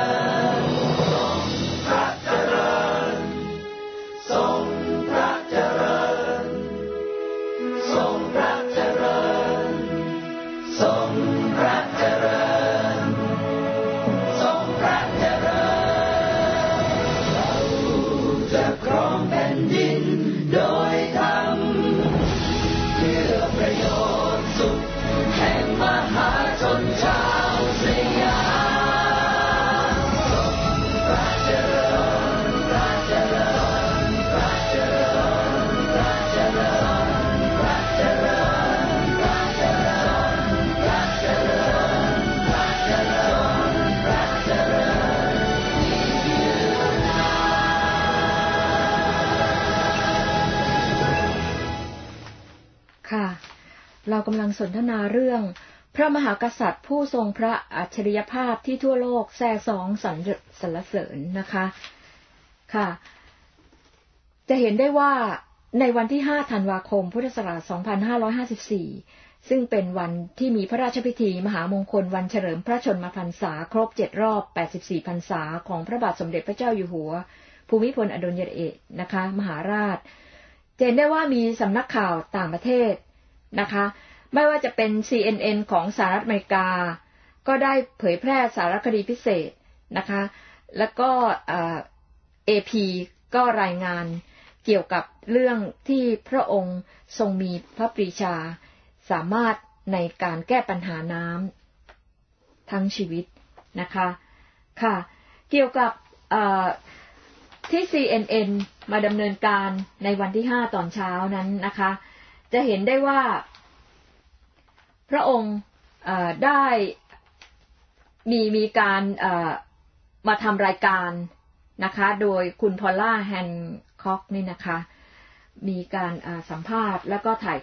Speaker 1: เรากำลังสนทนาเรื่องพระมหากษัตริย์ผู้ทรงพระอัจฉริยภาพที่ทั่วโลกแซ่ซ้องสรรเสริญนะคะค่ะจะเห็นได้ว่าในวันที่ห้าธันวาคมพุทธศักราชสองพันห้าร้อยห้าสิบสี่ซึ่งเป็นวันที่มีพระราชพิธีมหามงคลวันเฉลิมพระชนมพรรษาครบเจ็ดรอบแปดสิบสี่พรรษาของพระบาทสมเด็จพระเจ้าอยู่หัวภูมิพลอดุลยเดชนะคะมหาราชเห็นได้ว่ามีสำนักข่าวต่างประเทศนะคะไม่ว่าจะเป็น ซี เอ็น เอ็น ของสหรัฐอเมริกาก็ได้เผยแพร่สารคดีพิเศษนะคะแล้วก็เอ่อ เอ พี ก็รายงานเกี่ยวกับเรื่องที่พระองค์ทรงมีพระปรีชาสามารถในการแก้ปัญหาน้ำทั้งชีวิตนะคะค่ะเกี่ยวกับเอ่อที่ ซี เอ็น เอ็น มาดำเนินการในวันที่ห้าตอนเช้านั้นนะคะจะเห็นได้ว่าพระองค์ได้มีมีการมาทำรายการนะคะโดยคุณพอลล่าแฮนคอกนี่นะคะมีการสัมภาษณ์แล้วก็ถ่าย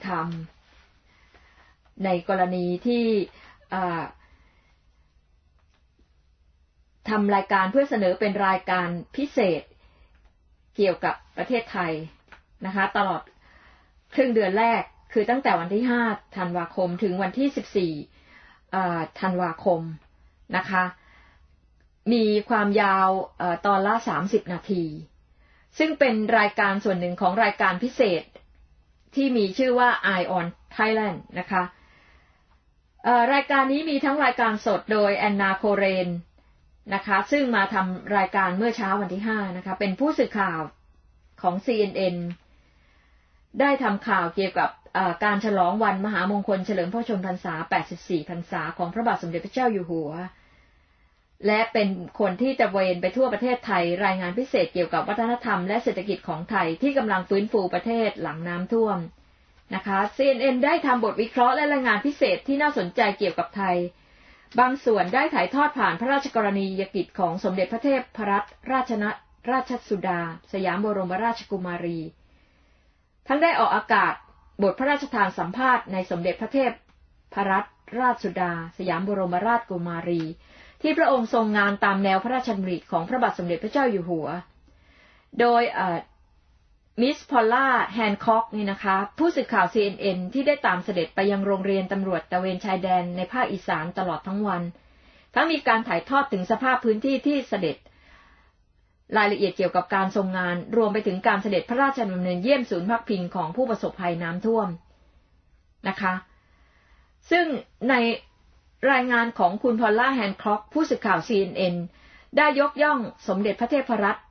Speaker 1: ทำในกรณีที่ทำรายการเพื่อเสนอเป็นรายการพิเศษเกี่ยวกับประเทศไทยนะคะตลอดครึ่งเดือนแรกคือตั้งแต่วันที่ห้าธันวาคมถึงวันที่สิบสี่ธันวาคมนะคะมีความยาวตอนละสามสิบนาทีซึ่งเป็นรายการส่วนหนึ่งของรายการพิเศษที่มีชื่อว่า Eye on Thailand นะคะรายการนี้มีทั้งรายการสดโดยแอนนาโคเรนนะคะซึ่งมาทำรายการเมื่อเช้าวันที่ห้านะคะเป็นผู้สื่อข่าวของ ซี เอ็น เอ็น ได้ทำข่าวเกี่ยวกับการฉลองวันมหามงคลเฉลิมพระชนมพรรษาแปดสิบสี่พรรษาของพระบาทสมเด็จพระเจ้าอยู่หัวและเป็นคนที่ตระเวนไปทั่วประเทศไทยรายงานพิเศษเกี่ยวกับวัฒนธรรมและเศรษฐกิจของไทยที่กำลังฟื้นฟูประเทศหลังน้ำท่วมนะคะ ซี เอ็น เอ็น ได้ทำบทวิเคราะห์และรายงานพิเศษที่น่าสนใจเกี่ยวกับไทยบางส่วนได้ถ่ายทอดผ่านพระราชกรณียกิจของสมเด็จพระเทพรัตนราชราชสุดาสยามบรมราชกุมารีทั้งได้ออกอากาศบทพระราชทานสัมภาษณ์ในสมเด็จพระเทพรัตนราชสุดาสยามบรมราชกุมารีที่พระองค์ทรงงานตามแนวพระราชดำริของพระบาทสมเด็จพระเจ้าอยู่หัวโดยมิสพอลล่าแฮนค็อกนี่นะคะผู้สื่อข่าว ซี เอ็น เอ็น ที่ได้ตามเสด็จไปยังโรงเรียนตำรวจตระเวนชายแดนในภาคอีสานตลอดทั้งวันทั้งมีการถ่ายทอดถึงสภาพพื้นที่ที่เสด็จรายละเอียดเกี่ยวกับการทรงงานรวมไปถึงการเสด็จพระราชดำเนินเยี่ยมศูนย์พักพิงของผู้ประสบภัยน้ำท่วมนะคะซึ่งในรายงานของคุณพอลล่าแฮนค็อกผู้สื่อข่าว ซี เอ็น เอ็น ได้ยกย่องสมเด็จพระเทพรัตน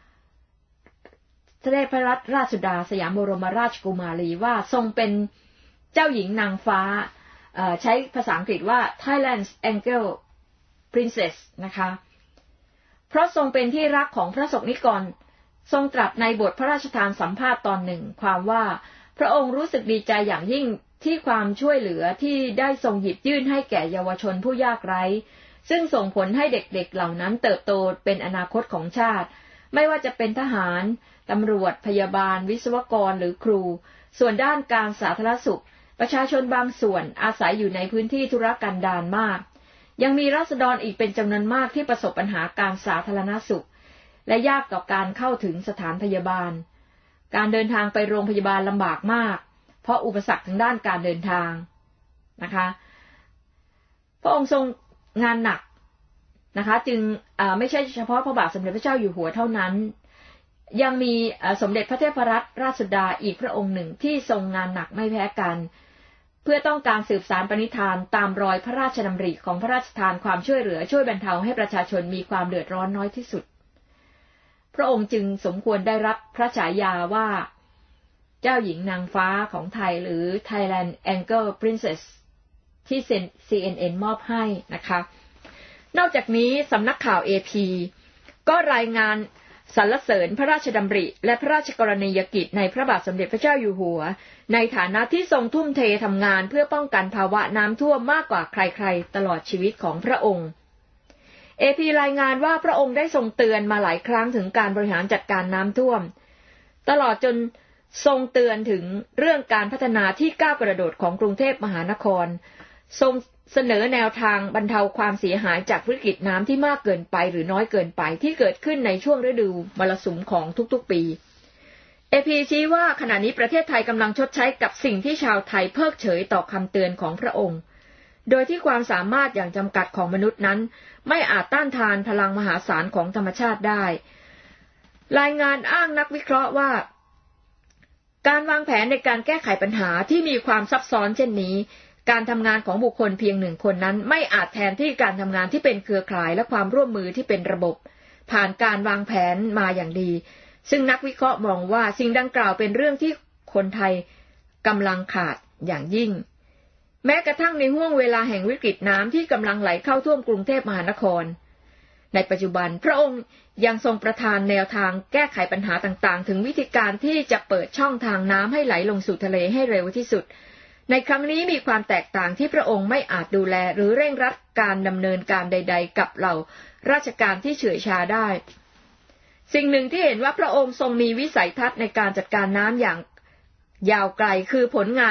Speaker 1: เทพรัตนราชสุดาสยามบรมราชกุมารีว่าทรงเป็นเจ้าหญิงนางฟ้าใช้ภาษาอังกฤษว่า Thailand's Angel Princess นะคะเพราะทรงเป็นที่รักของพระสงฆ์นิกรทรงตรัสในบทพระราชทานสัมภาษณ์ตอนหนึ่งความว่าพระองค์รู้สึกดีใจอย่างยิ่งที่ความช่วยเหลือที่ได้ทรงหยิบยื่นให้แก่เยาวชนผู้ยากไร้ซึ่งส่งผลให้เด็กๆเหล่านั้นเติบโตเป็นอนาคตของชาติไม่ว่าจะเป็นทหารตำรวจพยาบาลวิศวกรหรือครูส่วนด้านการสาธารณสุขประชาชนบางส่วนอาศัยอยู่ในพื้นที่ทุรกันดารมากยังมีราษฎรอีกเป็นจำนวนมากที่ประสบปัญหาการสาธารณสุขและยากต่อการเข้าถึงสถานพยาบาลการเดินทางไปโรงพยาบาลลำบากมากเพราะอุปสรรคทางด้านการเดินทางนะคะพระองค์ทรงงานหนักนะคะจึงไม่ใช่เฉพาะพระบาทสมเด็จพระเจ้าอยู่หัวเท่านั้นยังมีสมเด็จพระเทพรัตนราชสุดาอีกพระองค์หนึ่งที่ทรงงานหนักไม่แพ้กันเพื่อต้องการสืบสานปณิธานตามรอยพระราชดำริของพระราชทานความช่วยเหลือช่วยบรรเทาให้ประชาชนมีความเดือดร้อนน้อยที่สุดพระองค์จึงสมควรได้รับพระฉายาว่าเจ้าหญิงนางฟ้าของไทยหรือ Thailand Angel Princess ที่ ซี เอ็น เอ็น มอบให้นะคะนอกจากนี้สำนักข่าว เอ พี ก็รายงานสรรเสริญพระราชดำริและพระราชกรณียกิจในพระบาทสมเด็จพระเจ้าอยู่หัวในฐานะที่ทรงทุ่มเททำงานเพื่อป้องกันภาวะน้ำท่วมมากกว่าใครๆตลอดชีวิตของพระองค์ เอ พี รายงานว่าพระองค์ได้ทรงเตือนมาหลายครั้งถึงการบริหารจัดการน้ำท่วมตลอดจนทรงเตือนถึงเรื่องการพัฒนาที่ก้าวกระโดดของกรุงเทพมหานครทรงเสนอแนวทางบรรเทาความเสียหายจากวิกฤตน้ำที่มากเกินไปหรือน้อยเกินไปที่เกิดขึ้นในช่วงฤดูมรสุมของทุกๆปี เอ พี ชี้ว่าขณะนี้ประเทศไทยกำลังชดใช้กับสิ่งที่ชาวไทยเพิกเฉยต่อคำเตือนของพระองค์โดยที่ความสามารถอย่างจำกัดของมนุษย์นั้นไม่อาจต้านทานพลังมหาศาลของธรรมชาติได้รายงานอ้างนักวิเคราะห์ว่าการวางแผนในการแก้ไขปัญหาที่มีความซับซ้อนเช่นนี้การทำงานของบุคคลเพียงหนึ่งคนนั้นไม่อาจแทนที่การทำงานที่เป็นเครือข่ายและความร่วมมือที่เป็นระบบผ่านการวางแผนมาอย่างดีซึ่งนักวิเคราะห์มองว่าสิ่งดังกล่าวเป็นเรื่องที่คนไทยกำลังขาดอย่างยิ่งแม้กระทั่งในห้วงเวลาแห่งวิกฤตน้ำที่กำลังไหลเข้าท่วมกรุงเทพมหานครในปัจจุบันพระองค์ยังทรงประทานแนวทางแก้ไขปัญหาต่างๆถึงวิธีการที่จะเปิดช่องทางน้ำให้ไหลลงสู่ทะเลให้เร็วที่สุดในครั้งนี้มีความแตกต่างที่พระองค์ไม่อาจดูแลหรือเร่งรัดการดำเนินการใดๆกับเหล่าราชการที่เฉื่อยชาได้สิ่งหนึ่งที่เห็นว่าพระองค์ทรงมีวิสัยทัศน์ในการจัดการน้ำอย่างยาวไกลคือผลงาน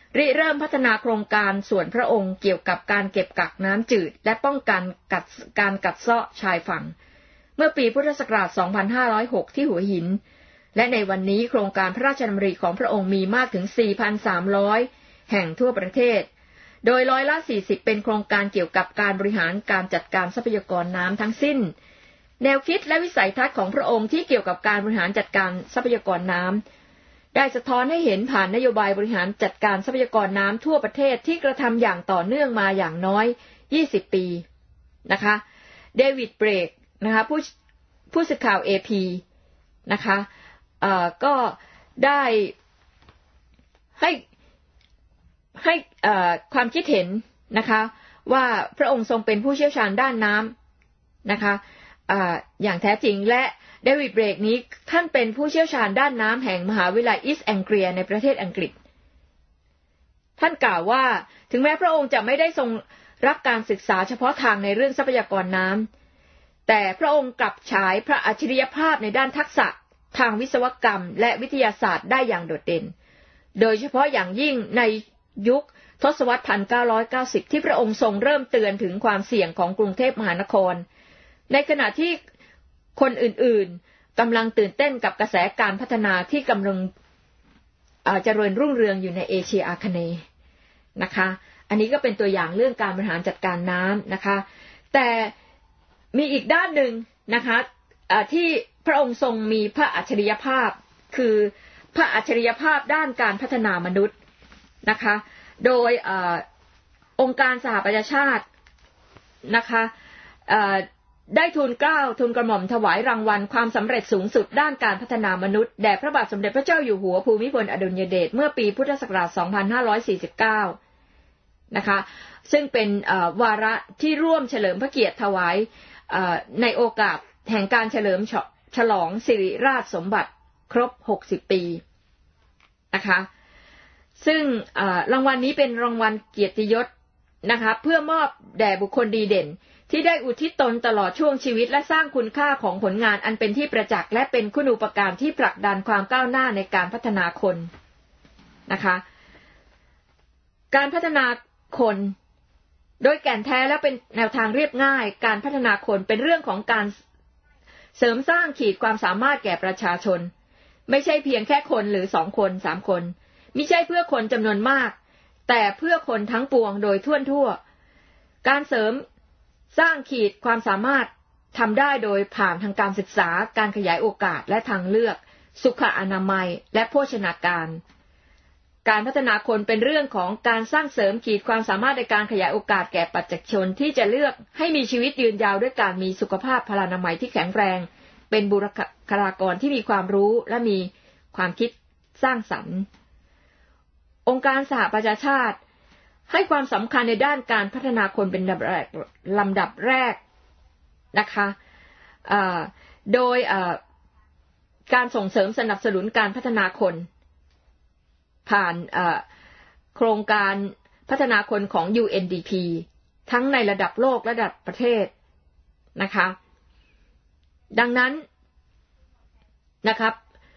Speaker 1: ริเริ่มพัฒนาโครงการส่วนพระองค์เกี่ยวกับการเก็บกักน้ำจืดและป้องกันกัดการกัดเซาะชายฝั่งเมื่อปีพุทธศักราช สองพันห้าร้อยหก ที่หัวหินและในวันนี้โครงการพระราชดำริของพระองค์มีมากถึง สี่พันสามร้อย แห่งทั่วประเทศโดยร้อยละ สี่สิบ เป็นโครงการเกี่ยวกับการบริหารการจัดการทรัพยากรน้ำทั้งสิ้นแนวคิดและวิสัยทัศน์ของพระองค์ที่เกี่ยวกับการบริหารจัดการทรัพยากรน้ำได้สะท้อนให้เห็นผ่านนโยบายบริหารจัดการทรัพยากรน้ำทั่วประเทศที่กระทำอย่างต่อเนื่องมาอย่างน้อยยี่สิบปีนะคะเดวิดเบรกนะคะผู้ผู้สื่อข่าว เอ พี นะคะเอ่อก็ได้ให้ให้เอ่อความคิดเห็นนะคะว่าพระองค์ทรงเป็นผู้เชี่ยวชาญด้านน้ำนะคะอ่าอย่างแท้จริงและเดวิดเบรกนี้ท่านเป็นผู้เชี่ยวชาญด้านน้ำแห่งมหาวิทยาลัยอีสต์แองเกียในประเทศอังกฤษท่านกล่าวว่าถึงแม้พระองค์จะไม่ได้ทรงรับการศึกษาเฉพาะทางในเรื่องทรัพยากรน้ำแต่พระองค์กลับฉายพระอัจฉริยภาพในด้านทักษะทางวิศวกรรมและวิทยาศาสตร์ได้อย่างโดดเด่นโดยเฉพาะอย่างยิ่งในยุคทศวรรษ หนึ่งพันเก้าร้อยเก้าสิบ ที่พระองค์ทรงเริ่มเตือนถึงความเสี่ยงของกรุงเทพมหานครในขณะที่คนอื่นๆกำลังตื่นเต้นกับกระแสการพัฒนาที่กำลังเจริญรุ่งเรืองอยู่ในเอเชียอาคเนย์นะคะอันนี้ก็เป็นตัวอย่างเรื่องการบริหารจัดการน้ำนะคะแต่มีอีกด้านหนึ่งนะคะที่พระองค์ทรงมีพระอัจฉริยภาพคือพระอัจฉริยภาพด้านการพัฒนามนุษย์นะคะโดยอองค์การสหประชาชาตินะคะได้ทูลเกล้าทูลกระหม่อมถวายรางวัลความสำเร็จสูงสุดด้านการพัฒนามนุษย์แด่พระบาทสมเด็จพระเจ้าอยู่หัวภูมิพลอดุลยเดชเมื่อปีพุทธศักราช สองพันห้าร้อยสี่สิบเก้า นะคะซึ่งเป็นวาระที่ร่วมเฉลิมพระเกียรติถวายในโอกาสแห่งการเฉลิมฉลองสิริราชสมบัติครบหกสิบปีนะคะซึ่งรางวัลนี้เป็นรางวัลเกียรติยศนะคะเพื่อมอบแด่บุคคลดีเด่นที่ได้อุทิศตนตลอดช่วงชีวิตและสร้างคุณค่าของผลงานอันเป็นที่ประจักษ์และเป็นคุณูปการที่ผลักดันความก้าวหน้าในการพัฒนาคนนะคะการพัฒนาคนโดยแก่นแท้และเป็นแนวทางเรียบง่ายการพัฒนาคนเป็นเรื่องของการเสริมสร้างขีดความสามารถแก่ประชาชนไม่ใช่เพียงแค่คนหรือสองคนสามคนมิใช่เพื่อคนจำนวนมากแต่เพื่อคนทั้งปวงโดยทั่วทั่วการเสริมสร้างขีดความสามารถทำได้โดยผ่านทางการศึกษาการขยายโอกาสและทางเลือกสุขอนามัยและโภชนาการการพัฒนาคนเป็นเรื่องของการสร้างเสริมขีดความสามารถในการขยายโอกาสแก่ปัจเจกชนที่จะเลือกให้มีชีวิตยืนยาวด้วยการมีสุขภาพพลานามัยที่แข็งแรงเป็นบุคลากรที่มีความรู้และมีความคิดสร้างสรรค์องค์การสหประชาชาติให้ความสำคัญในด้านการพัฒนาคนเป็นลำดับแรกนะคะโดยการส่งเสริมสนับสนุนการพัฒนาคนผ่านโครงการพัฒนาคนของ ยู เอ็น ดี พี ทั้งในระดับโลกและระดับประเทศนะคะดังนั้นนะครับ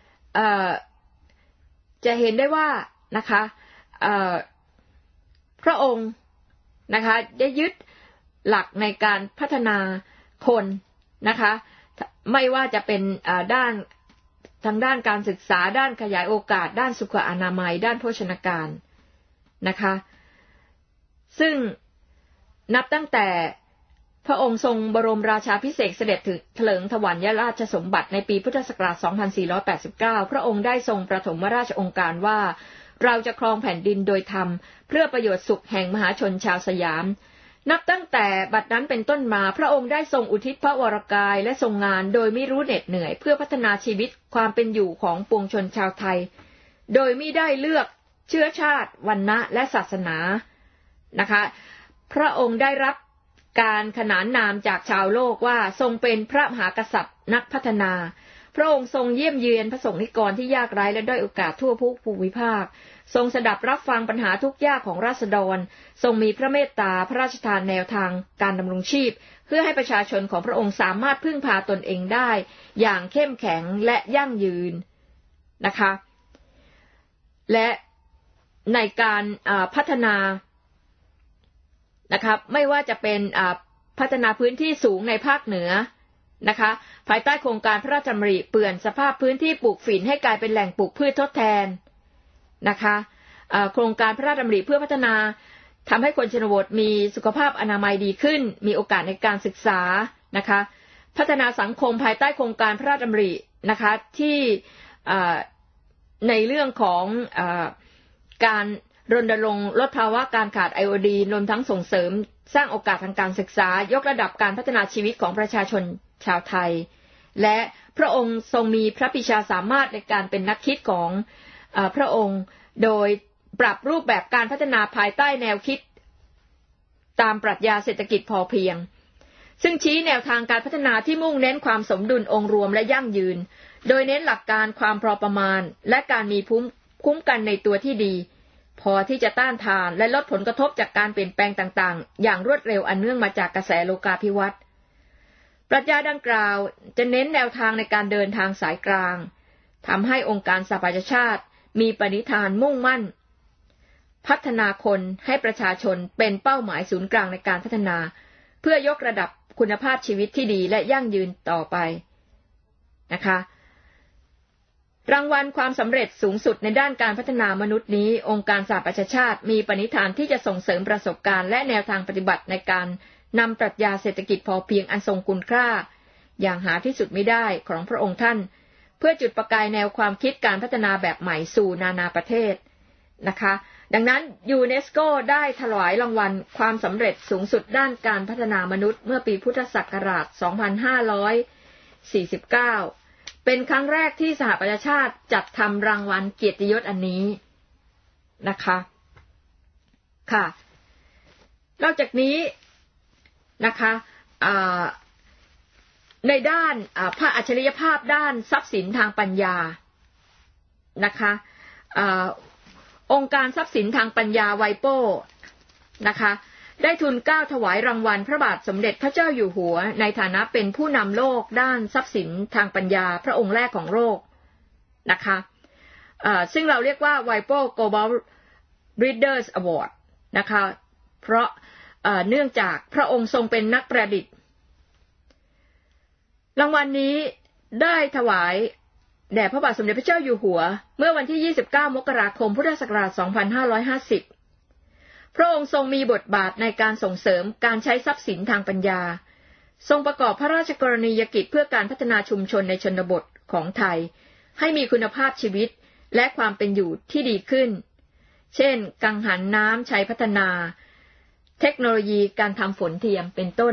Speaker 1: จะเห็นได้ว่านะคะพระองค์นะคะได้ยึดหลักในการพัฒนาคนนะคะไม่ว่าจะเป็นด้านทางด้านการศึกษาด้านขยายโอกาสด้านสุขอนามัยด้านโภชนาการนะคะซึ่งนับตั้งแต่พระองค์ทรงบรมราชาภิเษกเสด็จถึงเถลิงถวัลยราชสมบัติในปีพุทธศักราช สองพันสี่ร้อยแปดสิบเก้า พระองค์ได้ทรงประถมราชโองการว่าเราจะครองแผ่นดินโดยธรรมเพื่อประโยชน์สุขแห่งมหาชนชาวสยามนับตั้งแต่บัดนั้นเป็นต้นมาพระองค์ได้ทรงอุทิศพระวรกายและทรงงานโดยไม่รู้เหน็ดเหนื่อยเพื่อพัฒนาชีวิตความเป็นอยู่ของปวงชนชาวไทยโดยไม่ได้เลือกเชื้อชาติวรรณะและศาสนานะคะพระองค์ได้รับการขนานนามจากชาวโลกว่าทรงเป็นพระมหากษัตริย์นักพัฒนาพระองค์ทรงเยี่ยมเยือนพระสงฆ์นิกรที่ยากไร้และด้อยโอกาสทั่วทุกภูมิภาคทรงสดับรับฟังปัญหาทุกข์ยากของราษฎรทรงมีพระเมตตาพระราชทานแนวทางการดำรงชีพเพื่อให้ประชาชนของพระองค์สามารถพึ่งพาตนเองได้อย่างเข้มแข็งและยั่งยืนนะคะและในการพัฒนานะครับไม่ว่าจะเป็นพัฒนาพื้นที่สูงในภาคเหนือนะคะภายใต้โครงการพระราชดำริเปลี่ยนสภาพพื้นที่ปลูกฝิ่นให้กลายเป็นแหล่งปลูกพืชทดแทนนะคะโครงการพระราชดำริเพื่อพัฒนาทำให้คนชนบทมีสุขภาพอนามัยดีขึ้นมีโอกาสในการศึกษานะคะพัฒนาสังคมภายใต้โครงการพระราชดำรินะคะที่ในเรื่องของการรณรงค์ลดภาวะการขาดไอโอดีนรวมทั้งส่งเสริมสร้างโอกาสทางการศึกษายกระดับการพัฒนาชีวิตของประชาชนชาวไทยและพระองค์ทรงมีพระปรีชาสามารถในการเป็นนักคิดของเอ่อพระองค์โดยปรับรูปแบบการพัฒนาภายใต้แนวคิดตามปรัชญาเศรษฐกิจพอเพียงซึ่งชี้แนวทางการพัฒนาที่มุ่งเน้นความสมดุลองค์รวมและยั่งยืนโดยเน้นหลักการความพอประมาณและการมีภูมิคุ้มกันในตัวที่ดีพอที่จะต้านทานและลดผลกระทบจากการเปลี่ยนแปลงต่างๆอย่างรวดเร็วอันเนื่องมาจากกระแสโลกาภิวัตน์ปรัชญาดังกล่าวจะเน้นแนวทางในการเดินทางสายกลางทำให้องค์การสหประชาชาติมีปณิธานมุ่งมั่นพัฒนาคนให้ประชาชนเป็นเป้าหมายศูนย์กลางในการพัฒนาเพื่อยกระดับคุณภาพชีวิตที่ดีและยั่งยืนต่อไปนะคะรางวัลความสำเร็จสูงสุดในด้านการพัฒนามนุษย์นี้องค์การสหประชาชาติมีปณิธานที่จะส่งเสริมประสบการณ์และแนวทางปฏิบัติในการนำปรัชญาเศรษฐกิจพอเพียงอันทรงคุณค่าอย่างหาที่สุดไม่ได้ของพระองค์ท่านเพื่อจุดประกายแนวความคิดการพัฒนาแบบใหม่สู่นานาประเทศนะคะดังนั้นยูเนสโกได้ถวายรางวัลความสำเร็จสูงสุดด้านการพัฒนามนุษย์เมื่อปีพุทธศักราชสองพันห้าร้อยสี่สิบเก้าเป็นครั้งแรกที่สหประชาชาติจัดทำรางวัลเกียรติยศอันนี้นะคะค่ะนอกจากนี้นะคะในด้านพระอัจฉริยภาพด้านทรัพย์สินทางปัญญานะคะองค์การทรัพย์สินทางปัญญาไวโป้นะคะได้ทุนเกล้าถวายรางวัลพระบาทสมเด็จพระเจ้าอยู่หัวในฐานะเป็นผู้นำโลกด้านทรัพย์สินทางปัญญาพระองค์แรกของโลกนะคะซึ่งเราเรียกว่า ไวโป้ Global Leaders Award นะคะเพราะเนื่องจากพระองค์ทรงเป็นนักประดิษฐ์รางวัลนี้ได้ถวายแด่พระบาทสมเด็จพระเจ้าอยู่หัวเมื่อวันที่ยี่สิบเก้ามกราคมพุทธศักราชสองพันห้าร้อยห้าสิบพระองค์ทรงมีบทบาทในการส่งเสริมการใช้ทรัพย์สินทางปัญญาทรงประกอบพระราชกรณียกิจเพื่อการพัฒนาชุมชนในชนบทของไทยให้มีคุณภาพชีวิตและความเป็นอยู่ที่ดีขึ้นเช่นกังหันน้ำใช้พัฒนาเทคโนโลยีการทำฝนเทียมเป็นต้น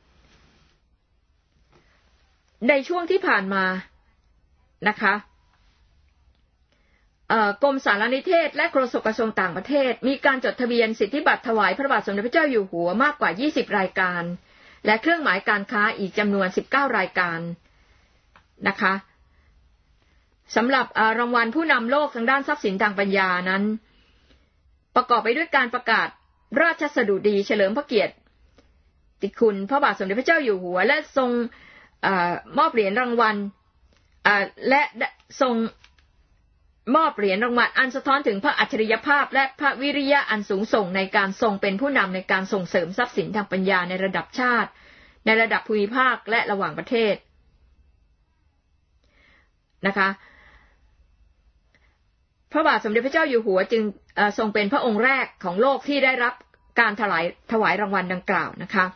Speaker 1: ในช่วงที่ผ่านมานะคะกรมสารนิเทศและโฆษกกระทรวงต่างประเทศมีการจดทะเบียนสิทธิบัตรถวายพระบาทสมเด็จพระเจ้าอยู่หัวมากกว่ายี่สิบรายการและเครื่องหมายการค้าอีกจำนวนสิบเก้ารายการนะคะสำหรับรางวัลผู้นำโลกทางด้านทรัพย์สินทางปัญญานั้นประกอบไปด้วยการประกาศราชสดุดีเฉลิมพระเกียรติคุณพระบาทสมเด็จพระเจ้าอยู่หัวและทรงเอ่อมอบเหรียญรางวัลและทรงมอบเหรียญรางวัลอันสะท้อนถึงพระอัจฉริยภาพและพระวิริยะอันสูงส่งในการทรงเป็นผู้นำในการส่งเสริมทรัพย์สินทางปัญญาในระดับชาติในระดับภูมิภาคและระหว่างประเทศนะคะพระบาทสมเด็จพระเจ้าอยู่หัวจึงทรงเป็นพระองค์แรกของโลกที่ได้รับการถวายถวายรางวัลดังกล่าวนะคะ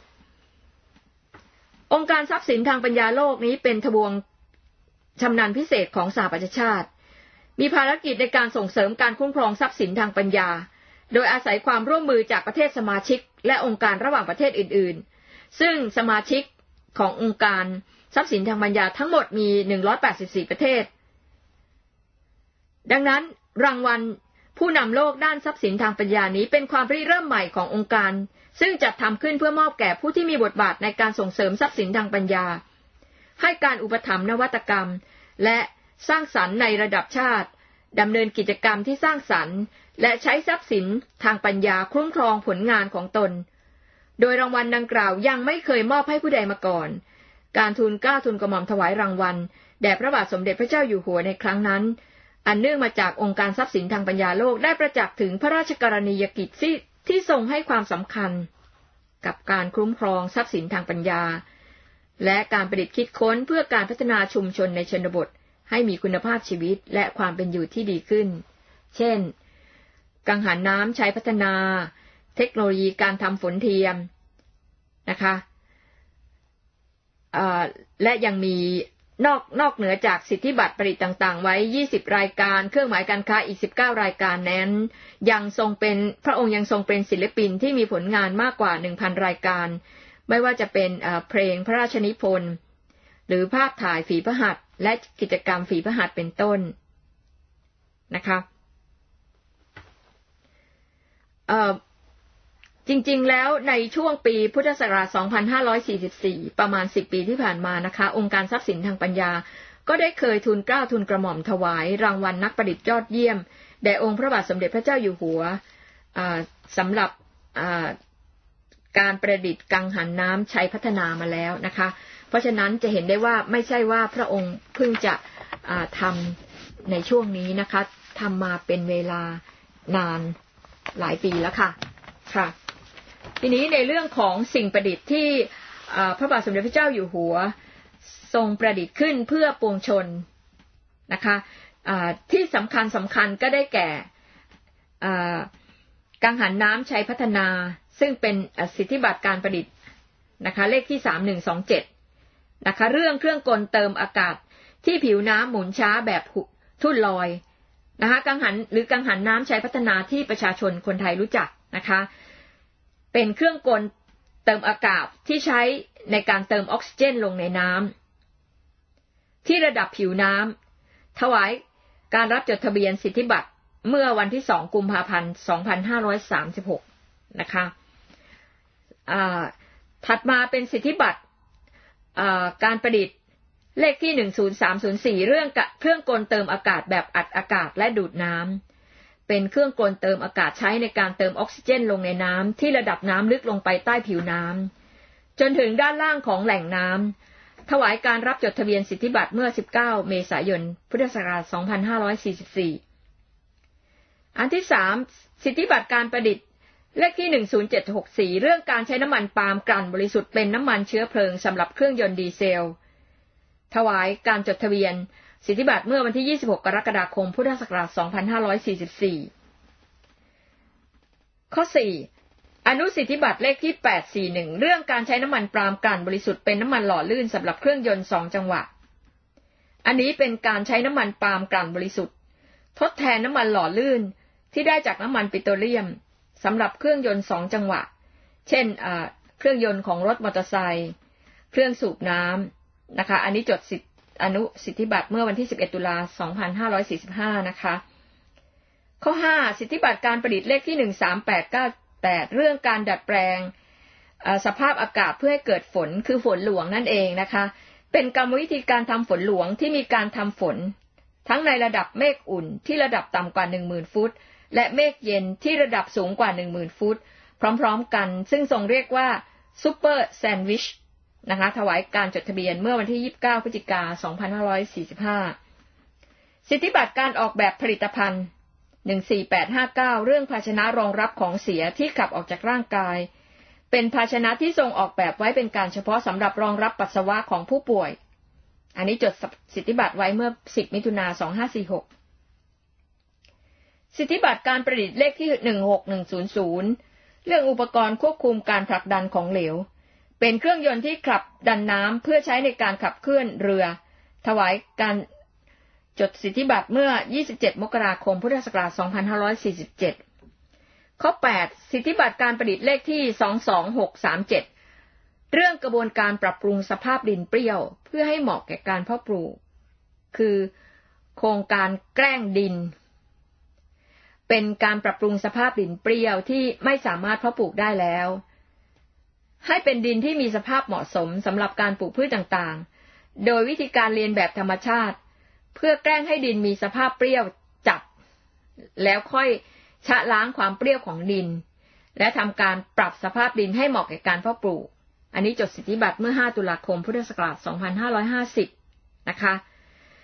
Speaker 1: องค์การทรัพย์สินทางปัญญาโลกนี้เป็นทบวงชำนาญพิเศษของสหประชาชาติมีภารกิจในการส่งเสริมการคุ้มครองทรัพย์สินทางปัญญาโดยอาศัยความร่วมมือจากประเทศสมาชิกและองค์การระหว่างประเทศอื่นๆซึ่งสมาชิกขององค์การทรัพย์สินทางปัญญาทั้งหมดมีหนึ่งร้อยแปดสิบสี่ประเทศดังนั้นรางวัลผู้นำโลกด้านทรัพย์สินทางปัญญานี้เป็นความริเริ่มใหม่ขององค์การซึ่งจัดทำขึ้นเพื่อมอบแก่ผู้ที่มีบทบาทในการส่งเสริมทรัพย์สินทางปัญญาให้การอุปถัมภ์นวัตกรรมและสร้างสรรค์ในระดับชาติดำเนินกิจกรรมที่สร้างสรรค์และใช้ทรัพย์สินทางปัญญาคุ้มครองผลงานของตนโดยรางวัลดังกล่าวยังไม่เคยมอบให้ผู้ใดมาก่อนการทูลเกล้าทูลกระหม่อมถวายรางวัลแด่พระบาทสมเด็จพระเจ้าอยู่หัวในครั้งนั้นอันเนื่องมาจากองค์การทรัพย์สินทางปัญญาโลกได้ประจักษ์ถึงพระราชกรณียกิจที่ที่ทรงให้ความสำคัญกับการคุ้มครองทรัพย์สินทางปัญญาและการประดิษฐ์คิดค้นเพื่อการพัฒนาชุมชนในชนบทให้มีคุณภาพชีวิตและความเป็นอยู่ที่ดีขึ้นเช่นกังหันน้ำใช้พัฒนาเทคโนโลยีการทำฝนเทียมนะคะและยังมีนอกนอกเหนือจากสิทธิบัตรผลิตต่างๆไว้ยี่สิบรายการเครื่องหมายการค้าอีกสิบเก้ารายการนั้นยังทรงเป็นพระองค์ยังทรงเป็นศิลปินที่มีผลงานมากกว่า หนึ่งพัน รายการไม่ว่าจะเป็นเพลงพระราชนิพนธ์หรือภาพถ่ายฝีพระหัตถ์และกิจกรรมฝีพระหัตถ์เป็นต้นนะคะเอ่อจริงๆแล้วในช่วงปีพุทธศักราชสองพันห้าร้อยสี่สิบสี่ประมาณสิบปีที่ผ่านมานะคะองค์การทรัพย์สินทางปัญญาก็ได้เคยทูลเกล้าทูลกระหม่อมถวายรางวัลนักประดิษฐ์ยอดเยี่ยมแด่องค์พระบาทสมเด็จพระเจ้าอยู่หัวสำหรับการประดิษฐ์กังหันน้ำชัยพัฒนามาแล้วนะคะเพราะฉะนั้นจะเห็นได้ว่าไม่ใช่ว่าพระองค์เพิ่งจะทำในช่วงนี้นะคะทำมาเป็นเวลานานหลายปีแล้วค่ะค่ะทีนี้ในเรื่องของสิ่งประดิษฐ์ที่พระบาทสมเด็จพระเจ้าอยู่หัวทรงประดิษฐ์ขึ้นเพื่อปวงชนนะคะที่สำคัญสำคัญก็ได้แก่กังหันน้ำชัยพัฒนาซึ่งเป็นสิทธิบัตรการประดิษฐ์นะคะเลขที่สามหนึ่งสองเจ็ดนะคะเรื่องเครื่องกลเติมอากาศที่ผิวน้ำหมุนช้าแบบทุ่นลอยนะคะกังหันหรือกังหันน้ำชัยพัฒนาที่ประชาชนคนไทยรู้จักนะคะเป็นเครื่องกลเติมอากาศที่ใช้ในการเติมออกซิเจนลงในน้ำที่ระดับผิวน้ำถวายการรับจดทะเบียนสิทธิบัตรเมื่อวันที่สองกุมภาพันธ์สองพันห้าร้อยสามสิบหกนะคะถัดมาเป็นสิทธิบัตรการประดิษฐ์เลขที่หนึ่งศูนย์สามศูนย์สี่เรื่องเครื่องกลเติมอากาศแบบอัดอากาศและดูดน้ำเป็นเครื่องกลเติมอากาศใช้ในการเติมออกซิเจนลงในน้ำที่ระดับน้ำลึกลงไปใต้ผิวน้ำจนถึงด้านล่างของแหล่งน้ำถวายการรับจดทะเบียนสิทธิบัตรเมื่อสิบเก้าเมษายนพุทธศักราชสองพันห้าร้อยสี่สิบสี่อันที่สามสิทธิบัตรการประดิษฐ์เลขที่หนึ่งศูนย์เจ็ดหกสี่เรื่องการใช้น้ำมันปาล์มกลั่นบริสุทธิ์เป็นน้ำมันเชื้อเพลิงสำหรับเครื่องยนต์ดีเซลถวายการจดทะเบียนสิทธิบัตรเมื่อวันที่ยี่สิบหกกรกฎาคมพุทธศักราชสองพันห้าร้อยสี่สิบสี่ข้อสี่อนุสิทธิบัตรเลขที่แปดสี่หนึ่งเรื่องการใช้น้ำมันปาล์มกลั่นบริสุทธิ์เป็นน้ำมันหล่อลื่นสำหรับเครื่องยนต์สองจังหวะอันนี้เป็นการใช้น้ำมันปาล์มกลั่นบริสุทธิ์ทดแทนน้ำมันหล่อลื่นที่ได้จากน้ำมันปิโตรเลียมสำหรับเครื่องยนต์สองจังหวะเช่นเครื่องยนต์ของรถมอเตอร์ไซค์เครื่องสูบน้ำนะคะอันนี้จดสิทธิอนุสิทธิบัตรเมื่อวันที่สิบเอ็ดตุลาคมสองพันห้าร้อยสี่สิบห้านะคะข้อห้าสิทธิบัตรการประดิษฐ์เลขที่หนึ่งสามแปดเก้าแปดเรื่องการดัดแปลงสภาพอากาศเพื่อให้เกิดฝนคือฝนหลวงนั่นเองนะคะเป็นกรรมวิธีการทำฝนหลวงที่มีการทำฝนทั้งในระดับเมฆอุ่นที่ระดับต่ำกว่า หนึ่งหมื่น ฟุตและเมฆเย็นที่ระดับสูงกว่า หนึ่งหมื่น ฟุตพร้อมๆกันซึ่งทรงเรียกว่าซูเปอร์แซนด์วิชนะคะถวายการจดทะเบียนเมื่อวันที่ยี่สิบเก้าพฤศจิกายนสองพันห้าร้อยสี่สิบห้าสิทธิบัตรการออกแบบผลิตภัณฑ์หนึ่งสี่แปดห้าเก้าเรื่องภาชนะรองรับของเสียที่ขับออกจากร่างกายเป็นภาชนะที่ทรงออกแบบไว้เป็นการเฉพาะสำหรับรองรับปัสสาวะของผู้ป่วยอันนี้จดสิทธิบัตรไว้เมื่อสิบมิถุนายนสองพันห้าร้อยสี่สิบหกสิทธิบัตรการประดิษฐ์เลขที่หนึ่งหกหนึ่งศูนย์ศูนย์เรื่องอุปกรณ์ควบคุมการผลักดันของเหลวเป็นเครื่องยนต์ที่ขับดันน้ำเพื่อใช้ในการขับเคลื่อนเรือถวายการจดสิทธิบัตรเมื่อยี่สิบเจ็ดมกราคมพุทธศักราชสองพันห้าร้อยสี่สิบเจ็ดข้อแปดสิทธิบัตรการประดิษฐ์เลขที่สองสองหกสามเจ็ดเรื่องกระบวนการปรับปรุงสภาพดินเปรี้ยวเพื่อให้เหมาะแก่การเพาะปลูกคือโครงการแกล้งดินเป็นการปรับปรุงสภาพดินเปรี้ยวที่ไม่สามารถเพาะปลูกได้แล้วให้เป็นดินที่มีสภาพเหมาะสมสำหรับการปลูกพืชต่างๆโดยวิธีการเรียนแบบธรรมชาติเพื่อแกล้งให้ดินมีสภาพเปรี้ยวจัดแล้วค่อยชะล้างความเปรี้ยวของดินและทำการปรับสภาพดินให้เหมาะแก่การเพาะปลูกอันนี้จดสิทธิบัตรเมื่อห้าตุลาคมพุทธศักราชสองพันห้าร้อยห้าสิบนะคะ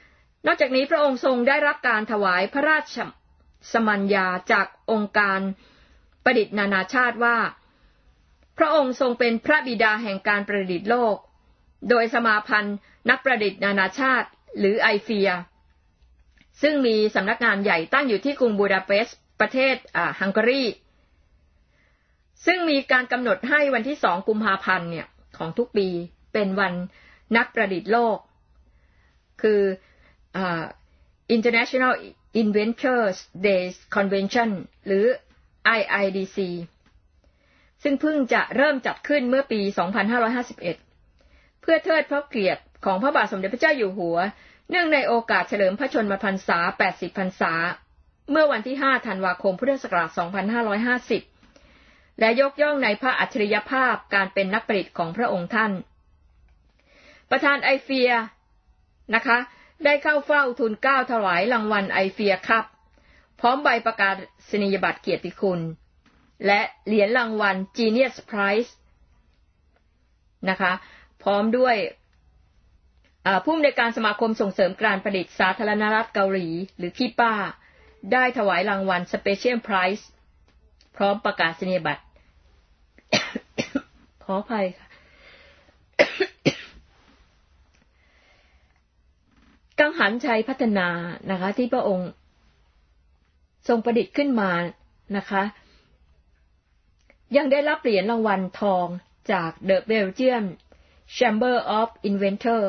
Speaker 1: นอกจากนี้พระองค์ทรงได้รับการถวายพระราชสมัญญาจากองค์การประดิษฐ์นานาชาติว่าพระองค์ทรงเป็นพระบิดาแห่งการประดิษฐ์โลกโดยสมาพันธ์นักประดิษฐ์นานาชาติหรือไอเฟียซึ่งมีสำนักงานใหญ่ตั้งอยู่ที่กรุงบูดาเปสต์ประเทศอ่าฮังการีซึ่งมีการกำหนดให้วันที่สองกุมภาพันธ์เนี่ยของทุกปีเป็นวันนักประดิษฐ์โลกคืออ่า International Inventors Days Convention หรือ ไอ ไอ ดี ซี ซึ่งเพิ่งจะเริ่มจัดขึ้นเมื่อปี สองพันห้าร้อยห้าสิบเอ็ด เพื่อเทิดพระเกียรติของพระบาทสมเด็จพระเจ้าอยู่หัวเนื่องในโอกาสเฉลิมพระชนมพรรษา แปดสิบ พรรษาเมื่อวันที่ ห้า ธันวาคม พุทธศักราช สองพันห้าร้อยห้าสิบ และยกย่องในพระอัจฉริยภาพการเป็นนักประดิษฐ์ของพระองค์ท่านประธานไอเฟียนะคะได้เข้าเฝ้าทูลเกล้าถวายรางวัลไอเฟียคัพพร้อมใบประกาศนียบัตรเกียรติคุณและเหรียญรางวัล Genius Prize นะคะพร้อมด้วยผู้อำนวยการสมาคมส่งเสริมการประดิษฐ์สาธารณรัฐเกาหลีหรือคีป้าได้ถวายรางวัล Special Prize พร้อมประกาศนียบัตร ขออภัยค่ะ กังหันชัยพัฒนานะคะที่พระองค์ทรงประดิษฐ์ขึ้นมานะคะยังได้รับเหรียญรางวัลทองจาก The Belgian Chamber of Inventors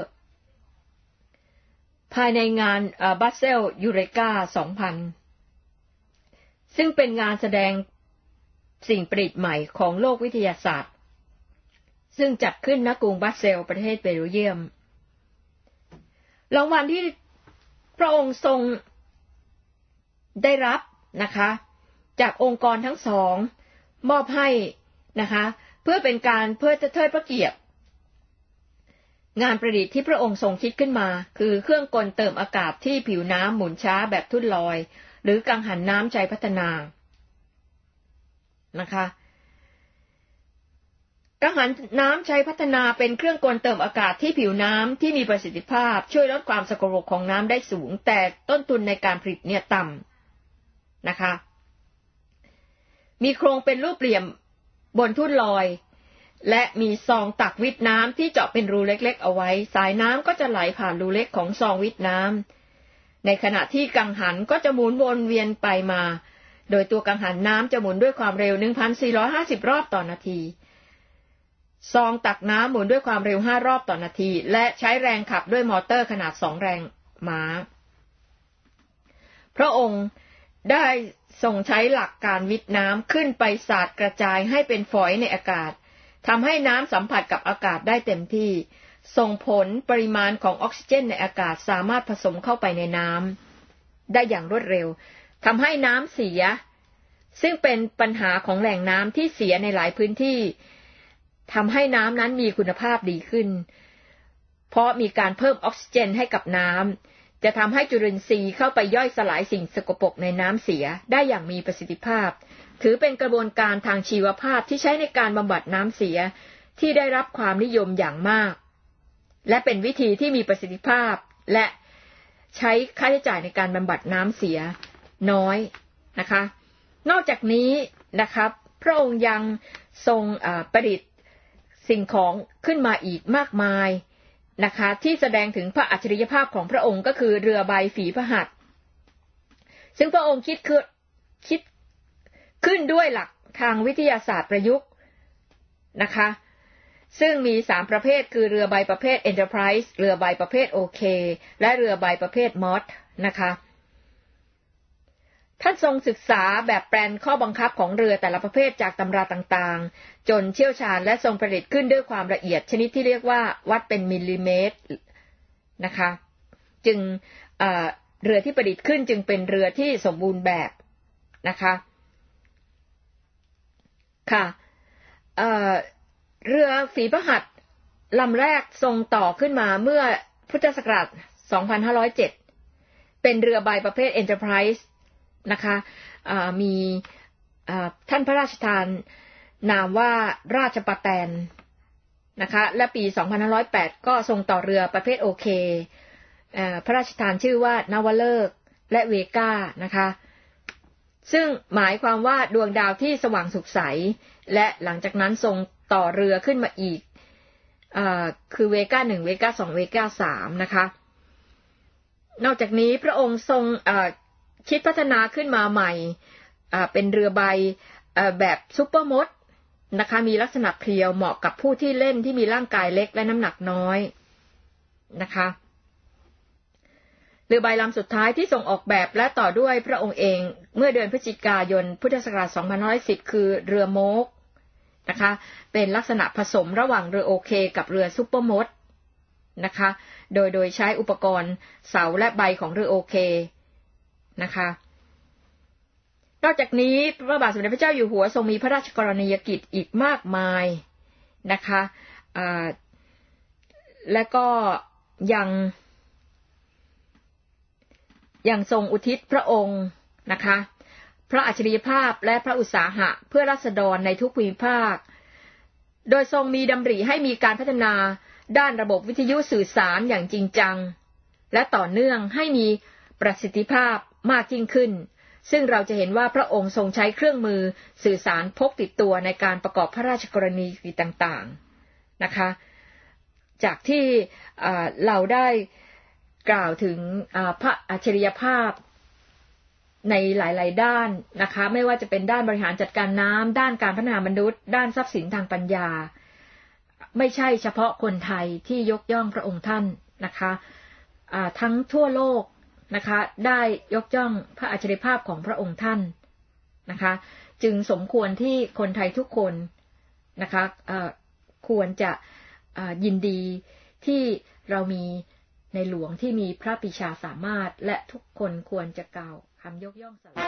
Speaker 1: ภายในงานบัสเซลยูเรกา สองพัน ซึ่งเป็นงานแสดงสิ่งประดิษฐ์ใหม่ของโลกวิทยาศาสตร์ซึ่งจัดขึ้นณกรุงบัสเซลประเทศเบลเยียมรางวัลที่พระองค์ทรงได้รับนะคะจากองค์กรทั้งสองมอบให้นะคะเพื่อเป็นการเพื่อเทิดพระเกียรติงานประดิษฐ์ที่พระองค์ทรงคิดขึ้นมาคือเครื่องกลเติมอากาศที่ผิวน้ำหมุนช้าแบบทุ่นลอยหรือกังหันน้ำชัยพัฒนานะคะกังหันน้ำชัยพัฒนาเป็นเครื่องกลเติมอากาศที่ผิวน้ำที่มีประสิทธิภาพช่วยลดความสกปรกของน้ำได้สูงแต่ต้นทุนในการผลิตเนี่ยต่ำนะคะมีโครงเป็นรูปเหลี่ยมบนทุ่นลอยและมีซองตักวิทน้ำที่เจาะเป็นรูเล็กๆเอาไว้สายน้ำก็จะไหลผ่านรูเล็กของซองวิทน้ำในขณะที่กังหันก็จะหมุนวนเวียนไปมาโดยตัวกังหันน้ำจะหมุนด้วยความเร็ว หนึ่งพันสี่ร้อยห้าสิบ รอบต่อนาทีซองตักน้ำหมุนด้วยความเร็วห้ารอบต่อนาทีและใช้แรงขับด้วยมอเตอร์ขนาดสองแรงม้าพระองค์ได้ทรงใช้หลักการวิทน้ำขึ้นไปสาดกระจายให้เป็นฝอยในอากาศทำให้น้ำสัมผัสกับอากาศได้เต็มที่ส่งผลปริมาณของออกซิเจนในอากาศสามารถผสมเข้าไปในน้ำได้อย่างรวดเร็วทำให้น้ำเสียซึ่งเป็นปัญหาของแหล่งน้ำที่เสียในหลายพื้นที่ทำให้น้ำนั้นมีคุณภาพดีขึ้นเพราะมีการเพิ่มออกซิเจนให้กับน้ำจะทำให้จุลินทรีย์เข้าไปย่อยสลายสิ่งสกปรกในน้ำเสียได้อย่างมีประสิทธิภาพถือเป็นกระบวนการทางชีวภาพที่ใช้ในการบำบัดน้ำเสียที่ได้รับความนิยมอย่างมากและเป็นวิธีที่มีประสิทธิภาพและใช้ค่าใช้จ่ายในการบำบัดน้ำเสียน้อยนะคะนอกจากนี้นะครับพระองค์ยังทรงประดิษฐ์สิ่งของขึ้นมาอีกมากมายนะคะที่แสดงถึงพระอัจฉริยภาพของพระองค์ก็คือเรือใบฝีพระหัตถ์ซึ่งพระองค์คิดคือคิดขึ้นด้วยหลักทางวิทยาศาสตร์ประยุกต์นะคะซึ่งมีสามประเภทคือเรือใบประเภท Enterprise เรือใบประเภท โอ เค และเรือใบประเภท มอส นะคะท่านทรงศึกษาแบบแปลนข้อบังคับของเรือแต่ละประเภทจากตำราต่างๆจนเชี่ยวชาญและทรงประดิษฐ์ขึ้นด้วยความละเอียดชนิดที่เรียกว่าวัดเป็นมิลลิเมตรนะคะจึง เอ่อ เรือที่ประดิษฐ์ขึ้นจึงเป็นเรือที่สมบูรณ์แบบนะคะค่ะเอ่อเรือฝีพระหัตถ์ลำแรกทรงต่อขึ้นมาเมื่อพุทธศักราช สองพันห้าร้อยเจ็ด เป็นเรือใบประเภท Enterprise นะคะมีท่านพระราชทานนามว่าราชปแตนนะคะและปี สองพันห้าร้อยแปด ก็ทรงต่อเรือประเภท โอ เคพระราชทานชื่อว่านวฤกษ์และเวกานะคะซึ่งหมายความว่าดวงดาวที่สว่างสุขใสและหลังจากนั้นทรงต่อเรือขึ้นมาอีกอคือเวกาหนึ่งเวกาสองเวกาสามนะคะนอกจากนี้พระองค์ทรงคิดพัฒนาขึ้นมาใหม่เป็นเรือใบแบบซุปเปอร์มดนะคะมีลักษณะเพรียวเหมาะกับผู้ที่เล่นที่มีร่างกายเล็กและน้ำหนักน้อยนะคะเรือใบลำสุดท้ายที่ส่งออกแบบและต่อด้วยพระองค์เองเมื่อเดือนพฤศจิกายนพุทธศักราชสองพันห้าร้อยสิบคือเรือโมกนะคะเป็นลักษณะผสมระหว่างเรือโอเคกับเรือซุปเปอร์มดนะคะโดยโดยใช้อุปกรณ์เสาและใบของเรือโอเคนะคะนอกจากนี้พระบาทสมเด็จพระเจ้าอยู่หัวทรงมีพระราชกรณียกิจอีกมากมายนะคะและก็ยังยังทรงอุทิศพระองค์นะคะพระอัจฉริยภาพและพระอุตสาหะเพื่อราษฎรในทุกภูมิภาคโดยทรงมีดำริให้มีการพัฒนาด้านระบบวิทยุสื่อสารอย่างจริงจังและต่อเนื่องให้มีประสิทธิภาพมากยิ่งขึ้นซึ่งเราจะเห็นว่าพระองค์ทรงใช้เครื่องมือสื่อสารพกติดตัวในการประกอบพระราชกรณียกิจต่างๆนะคะจากที่เราได้กล่าวถึงพระอัจฉริยภาพในหลายๆด้านนะคะไม่ว่าจะเป็นด้านบริหารจัดการน้ำด้านการพัฒนามนุษย์ด้านทรัพย์สินทางปัญญาไม่ใช่เฉพาะคนไทยที่ยกย่องพระองค์ท่านนะคะทั้งทั่วโลกนะคะได้ยกย่องพระอัจฉริยภาพของพระองค์ท่านนะคะจึงสมควรที่คนไทยทุกคนนะคะควรจะยินดีที่เรามีในหลวงที่มีพระปรีชาสามารถและทุกคนควรจะกล่าวคำยกย่องสรรเสริญ